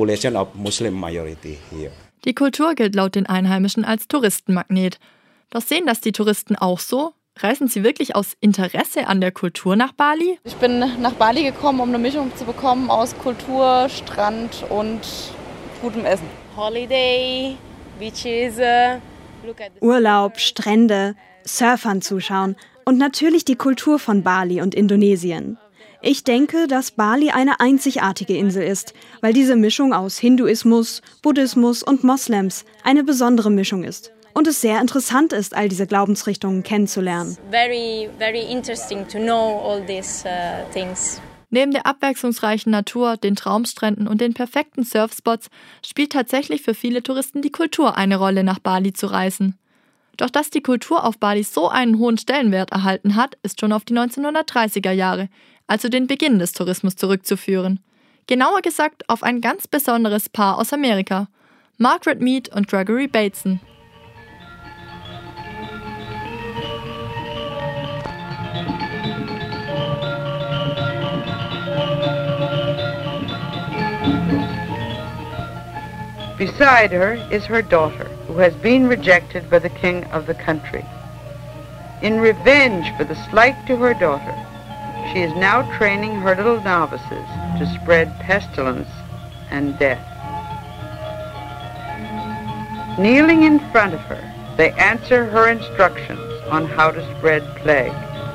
Die Kultur gilt laut den Einheimischen als Touristenmagnet. Doch sehen das die Touristen auch so? Reisen sie wirklich aus Interesse an der Kultur nach Bali? Ich bin nach Bali gekommen, um eine Mischung zu bekommen aus Kultur, Strand und gutem Essen. Holiday, beaches, look at the Urlaub, Strände, Surfern zuschauen und natürlich die Kultur von Bali und Indonesien. Ich denke, dass Bali eine einzigartige Insel ist, weil diese Mischung aus Hinduismus, Buddhismus und Moslems eine besondere Mischung ist. Und es sehr interessant ist, all diese Glaubensrichtungen kennenzulernen. Very, very interesting to know all these uh, things. Neben der abwechslungsreichen Natur, den Traumstränden und den perfekten Surfspots spielt tatsächlich für viele Touristen die Kultur eine Rolle, nach Bali zu reisen. Doch dass die Kultur auf Bali so einen hohen Stellenwert erhalten hat, ist schon auf die neunzehnhundertdreißiger Jahre, also den Beginn des Tourismus, zurückzuführen. Genauer gesagt auf ein ganz besonderes Paar aus Amerika, Margaret Mead und Gregory Bateson. Beside her is her daughter, who has been rejected by the king of the country. In revenge for the slight to her daughter, she is now training her little novices to spread pestilence and death. Kneeling in front of her, they answer her instructions on how to spread plague.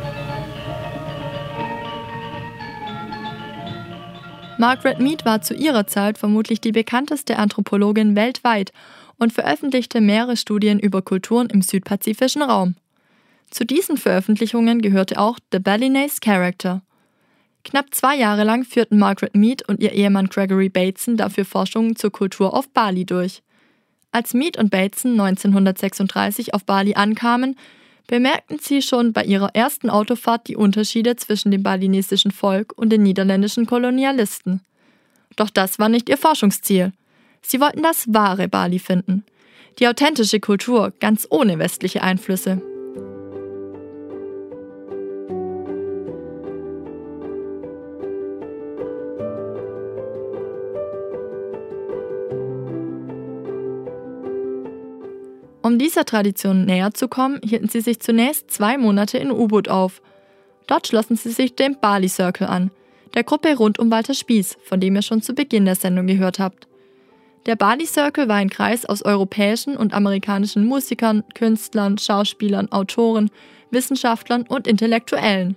Margaret Mead war zu ihrer Zeit vermutlich die bekannteste Anthropologin weltweit und veröffentlichte mehrere Studien über Kulturen im südpazifischen Raum. Zu diesen Veröffentlichungen gehörte auch The Balinese Character. Knapp zwei Jahre lang führten Margaret Mead und ihr Ehemann Gregory Bateson dafür Forschungen zur Kultur auf Bali durch. Als Mead und Bateson neunzehnhundertsechsunddreißig auf Bali ankamen, bemerkten sie schon bei ihrer ersten Autofahrt die Unterschiede zwischen dem balinesischen Volk und den niederländischen Kolonialisten. Doch das war nicht ihr Forschungsziel. Sie wollten das wahre Bali finden. Die authentische Kultur, ganz ohne westliche Einflüsse. Um dieser Tradition näher zu kommen, hielten sie sich zunächst zwei Monate in U-Boot auf. Dort schlossen sie sich dem Bali Circle an, der Gruppe rund um Walter Spieß, von dem ihr schon zu Beginn der Sendung gehört habt. Der Bali Circle war ein Kreis aus europäischen und amerikanischen Musikern, Künstlern, Schauspielern, Autoren, Wissenschaftlern und Intellektuellen.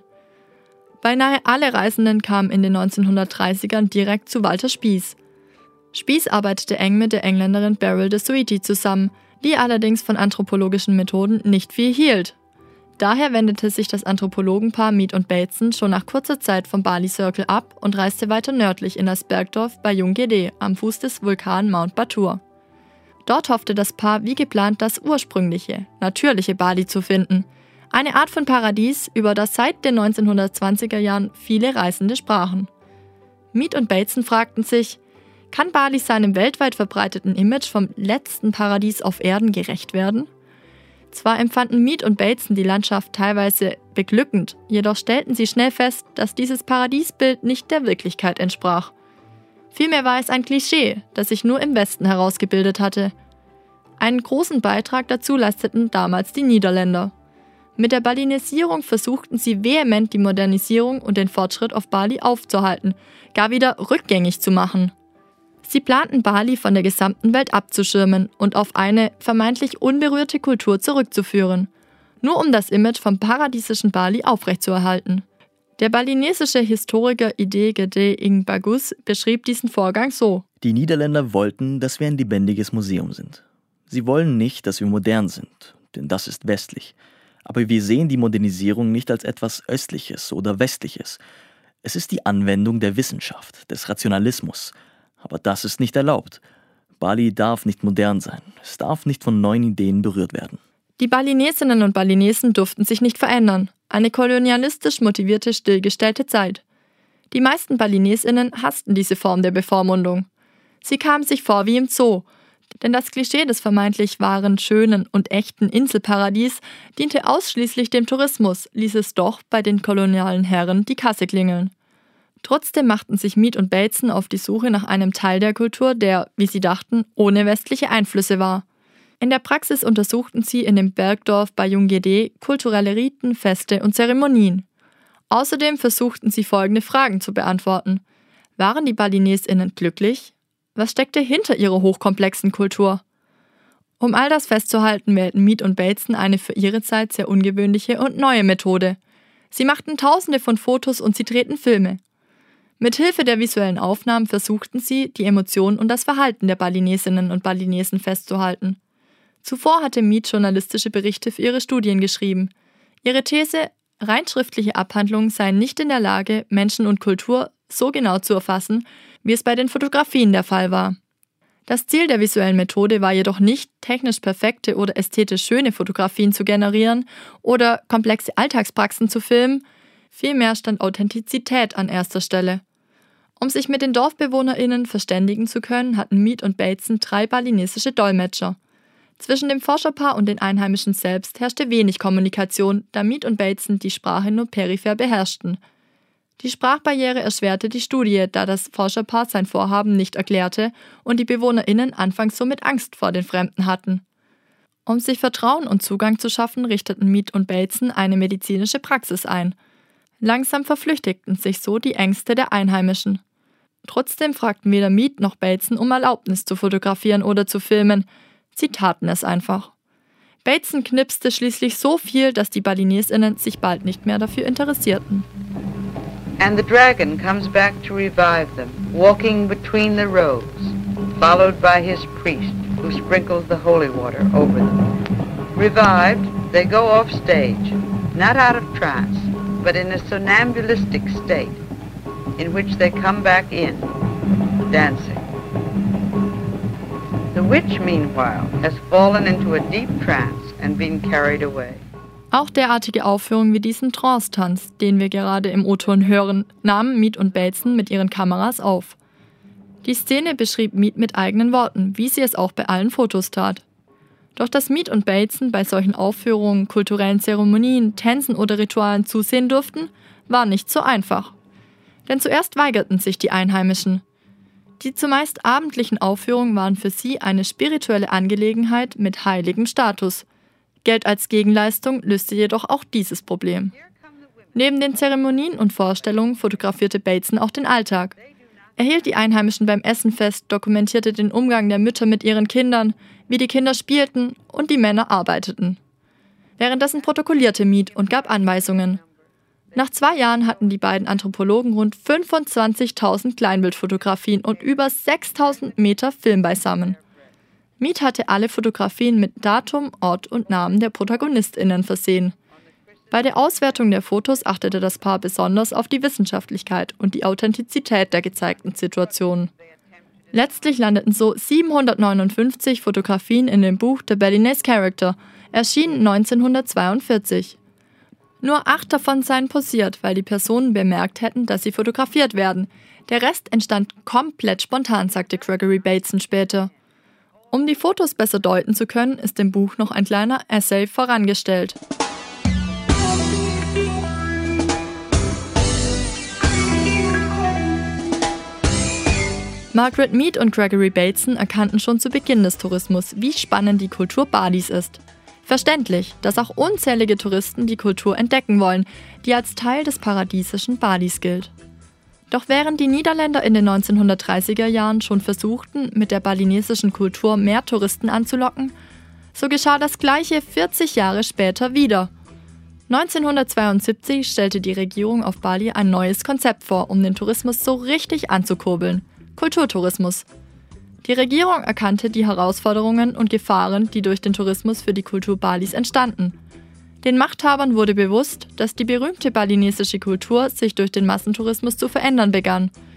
Beinahe alle Reisenden kamen in den neunzehnhundertdreißigern direkt zu Walter Spieß. Spieß arbeitete eng mit der Engländerin Beryl de Sweety zusammen, die allerdings von anthropologischen Methoden nicht viel hielt. Daher wendete sich das Anthropologenpaar Mead und Bateson schon nach kurzer Zeit vom Bali Circle ab und reiste weiter nördlich in das Bergdorf Bayung Gede am Fuß des Vulkan Mount Batur. Dort hoffte das Paar wie geplant, das ursprüngliche, natürliche Bali zu finden. Eine Art von Paradies, über das seit den neunzehnhundertzwanziger Jahren viele Reisende sprachen. Mead und Bateson fragten sich, kann Bali seinem weltweit verbreiteten Image vom letzten Paradies auf Erden gerecht werden? Zwar empfanden Mead und Bateson die Landschaft teilweise beglückend, jedoch stellten sie schnell fest, dass dieses Paradiesbild nicht der Wirklichkeit entsprach. Vielmehr war es ein Klischee, das sich nur im Westen herausgebildet hatte. Einen großen Beitrag dazu leisteten damals die Niederländer. Mit der Balinisierung versuchten sie vehement die Modernisierung und den Fortschritt auf Bali aufzuhalten, gar wieder rückgängig zu machen. Sie planten Bali von der gesamten Welt abzuschirmen und auf eine vermeintlich unberührte Kultur zurückzuführen, nur um das Image vom paradiesischen Bali aufrechtzuerhalten. Der balinesische Historiker Ide Gede Ing Bagus beschrieb diesen Vorgang so: Die Niederländer wollten, dass wir ein lebendiges Museum sind. Sie wollen nicht, dass wir modern sind, denn das ist westlich. Aber wir sehen die Modernisierung nicht als etwas Östliches oder Westliches. Es ist die Anwendung der Wissenschaft, des Rationalismus, Aber das ist nicht erlaubt. Bali darf nicht modern sein. Es darf nicht von neuen Ideen berührt werden. Die Balinesinnen und Balinesen durften sich nicht verändern. Eine kolonialistisch motivierte, stillgestellte Zeit. Die meisten Balinesinnen hassten diese Form der Bevormundung. Sie kamen sich vor wie im Zoo. Denn das Klischee des vermeintlich wahren, schönen und echten Inselparadies diente ausschließlich dem Tourismus, ließ es doch bei den kolonialen Herren die Kasse klingeln. Trotzdem machten sich Mead und Bateson auf die Suche nach einem Teil der Kultur, der, wie sie dachten, ohne westliche Einflüsse war. In der Praxis untersuchten sie in dem Bergdorf Bayungede kulturelle Riten, Feste und Zeremonien. Außerdem versuchten sie folgende Fragen zu beantworten. Waren die Balinesinnen glücklich? Was steckte hinter ihrer hochkomplexen Kultur? Um all das festzuhalten, wählten Mead und Bateson eine für ihre Zeit sehr ungewöhnliche und neue Methode. Sie machten tausende von Fotos und sie drehten Filme. Mithilfe der visuellen Aufnahmen versuchten sie, die Emotionen und das Verhalten der Balinesinnen und Balinesen festzuhalten. Zuvor hatte Mead journalistische Berichte für ihre Studien geschrieben. Ihre These, rein schriftliche Abhandlungen seien nicht in der Lage, Menschen und Kultur so genau zu erfassen, wie es bei den Fotografien der Fall war. Das Ziel der visuellen Methode war jedoch nicht, technisch perfekte oder ästhetisch schöne Fotografien zu generieren oder komplexe Alltagspraxen zu filmen, vielmehr stand Authentizität an erster Stelle. Um sich mit den DorfbewohnerInnen verständigen zu können, hatten Mead und Bateson drei balinesische Dolmetscher. Zwischen dem Forscherpaar und den Einheimischen selbst herrschte wenig Kommunikation, da Mead und Bateson die Sprache nur peripher beherrschten. Die Sprachbarriere erschwerte die Studie, da das Forscherpaar sein Vorhaben nicht erklärte und die BewohnerInnen anfangs somit Angst vor den Fremden hatten. Um sich Vertrauen und Zugang zu schaffen, richteten Mead und Bateson eine medizinische Praxis ein. Langsam verflüchtigten sich so die Ängste der Einheimischen. Trotzdem fragten weder Mead noch Bateson um Erlaubnis zu fotografieren oder zu filmen. Sie taten es einfach. Bateson knipste schließlich so viel, dass die Balinesinnen sich bald nicht mehr dafür interessierten. And the dragon comes back to revive them, walking between the rows, followed by his priest, who sprinkles the holy water over them. Revived, they go off stage, not out of trance, but in a somnambulistic state, in which they come back in, dancing. The witch, meanwhile, has fallen into a deep trance and been carried away. Auch derartige Aufführungen wie diesen Trance-Tanz, den wir gerade im O-Ton hören, nahmen Mead und Bateson mit ihren Kameras auf. Die Szene beschrieb Mead mit eigenen Worten, wie sie es auch bei allen Fotos tat. Doch dass Mead und Bateson bei solchen Aufführungen, kulturellen Zeremonien, Tänzen oder Ritualen zusehen durften, war nicht so einfach. Denn zuerst weigerten sich die Einheimischen. Die zumeist abendlichen Aufführungen waren für sie eine spirituelle Angelegenheit mit heiligem Status. Geld als Gegenleistung löste jedoch auch dieses Problem. Neben den Zeremonien und Vorstellungen fotografierte Bateson auch den Alltag. Er hielt die Einheimischen beim Essen fest, dokumentierte den Umgang der Mütter mit ihren Kindern, wie die Kinder spielten und die Männer arbeiteten. Währenddessen protokollierte Mead und gab Anweisungen. Nach zwei Jahren hatten die beiden Anthropologen rund fünfundzwanzigtausend Kleinbildfotografien und über sechstausend Meter Film beisammen. Mead hatte alle Fotografien mit Datum, Ort und Namen der ProtagonistInnen versehen. Bei der Auswertung der Fotos achtete das Paar besonders auf die Wissenschaftlichkeit und die Authentizität der gezeigten Situationen. Letztlich landeten so siebenhundertneunundfünfzig Fotografien in dem Buch The Balinese Character, erschienen neunzehnhundertzweiundvierzig. Nur acht davon seien posiert, weil die Personen bemerkt hätten, dass sie fotografiert werden. Der Rest entstand komplett spontan, sagte Gregory Bateson später. Um die Fotos besser deuten zu können, ist dem Buch noch ein kleiner Essay vorangestellt. Margaret Mead und Gregory Bateson erkannten schon zu Beginn des Tourismus, wie spannend die Kultur Balis ist. Verständlich, dass auch unzählige Touristen die Kultur entdecken wollen, die als Teil des paradiesischen Balis gilt. Doch während die Niederländer in den neunzehnhundertdreißiger Jahren schon versuchten, mit der balinesischen Kultur mehr Touristen anzulocken, so geschah das Gleiche vierzig Jahre später wieder. neunzehnhundertzweiundsiebzig stellte die Regierung auf Bali ein neues Konzept vor, um den Tourismus so richtig anzukurbeln: Kulturtourismus. Die Regierung erkannte die Herausforderungen und Gefahren, die durch den Tourismus für die Kultur Balis entstanden. Den Machthabern wurde bewusst, dass die berühmte balinesische Kultur sich durch den Massentourismus zu verändern begann.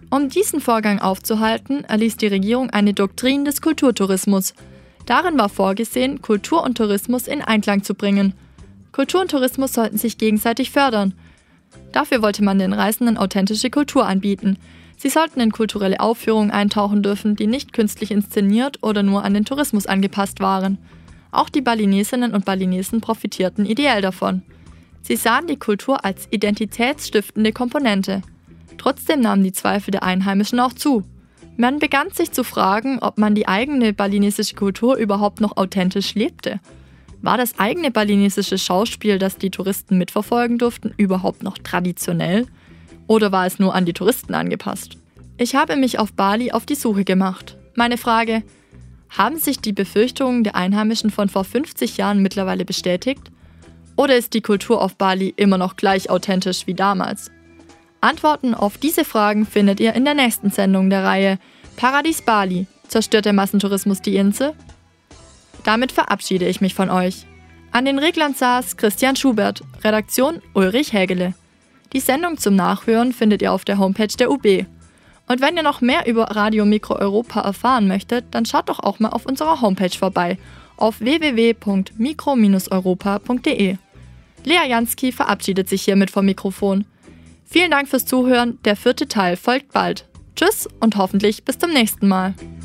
Um diesen Vorgang aufzuhalten, erließ die Regierung eine Doktrin des Kulturtourismus. Darin war vorgesehen, Kultur und Tourismus in Einklang zu bringen. Kultur und Tourismus sollten sich gegenseitig fördern. Dafür wollte man den Reisenden authentische Kultur anbieten. Sie sollten in kulturelle Aufführungen eintauchen dürfen, die nicht künstlich inszeniert oder nur an den Tourismus angepasst waren. Auch die Balinesinnen und Balinesen profitierten ideell davon. Sie sahen die Kultur als identitätsstiftende Komponente. Trotzdem nahmen die Zweifel der Einheimischen auch zu. Man begann sich zu fragen, ob man die eigene balinesische Kultur überhaupt noch authentisch lebte. War das eigene balinesische Schauspiel, das die Touristen mitverfolgen durften, überhaupt noch traditionell? Oder war es nur an die Touristen angepasst? Ich habe mich auf Bali auf die Suche gemacht. Meine Frage: Haben sich die Befürchtungen der Einheimischen von vor fünfzig Jahren mittlerweile bestätigt? Oder ist die Kultur auf Bali immer noch gleich authentisch wie damals? Antworten auf diese Fragen findet ihr in der nächsten Sendung der Reihe Paradies Bali. Zerstört der Massentourismus die Insel? Damit verabschiede ich mich von euch. An den Reglern saß Christian Schubert, Redaktion Ulrich Hägele. Die Sendung zum Nachhören findet ihr auf der Homepage der U B. Und wenn ihr noch mehr über Radio Mikro Europa erfahren möchtet, dann schaut doch auch mal auf unserer Homepage vorbei auf w w w punkt mikro Bindestrich europa punkt d e. Lea Jansky verabschiedet sich hiermit vom Mikrofon. Vielen Dank fürs Zuhören, der vierte Teil folgt bald. Tschüss und hoffentlich bis zum nächsten Mal.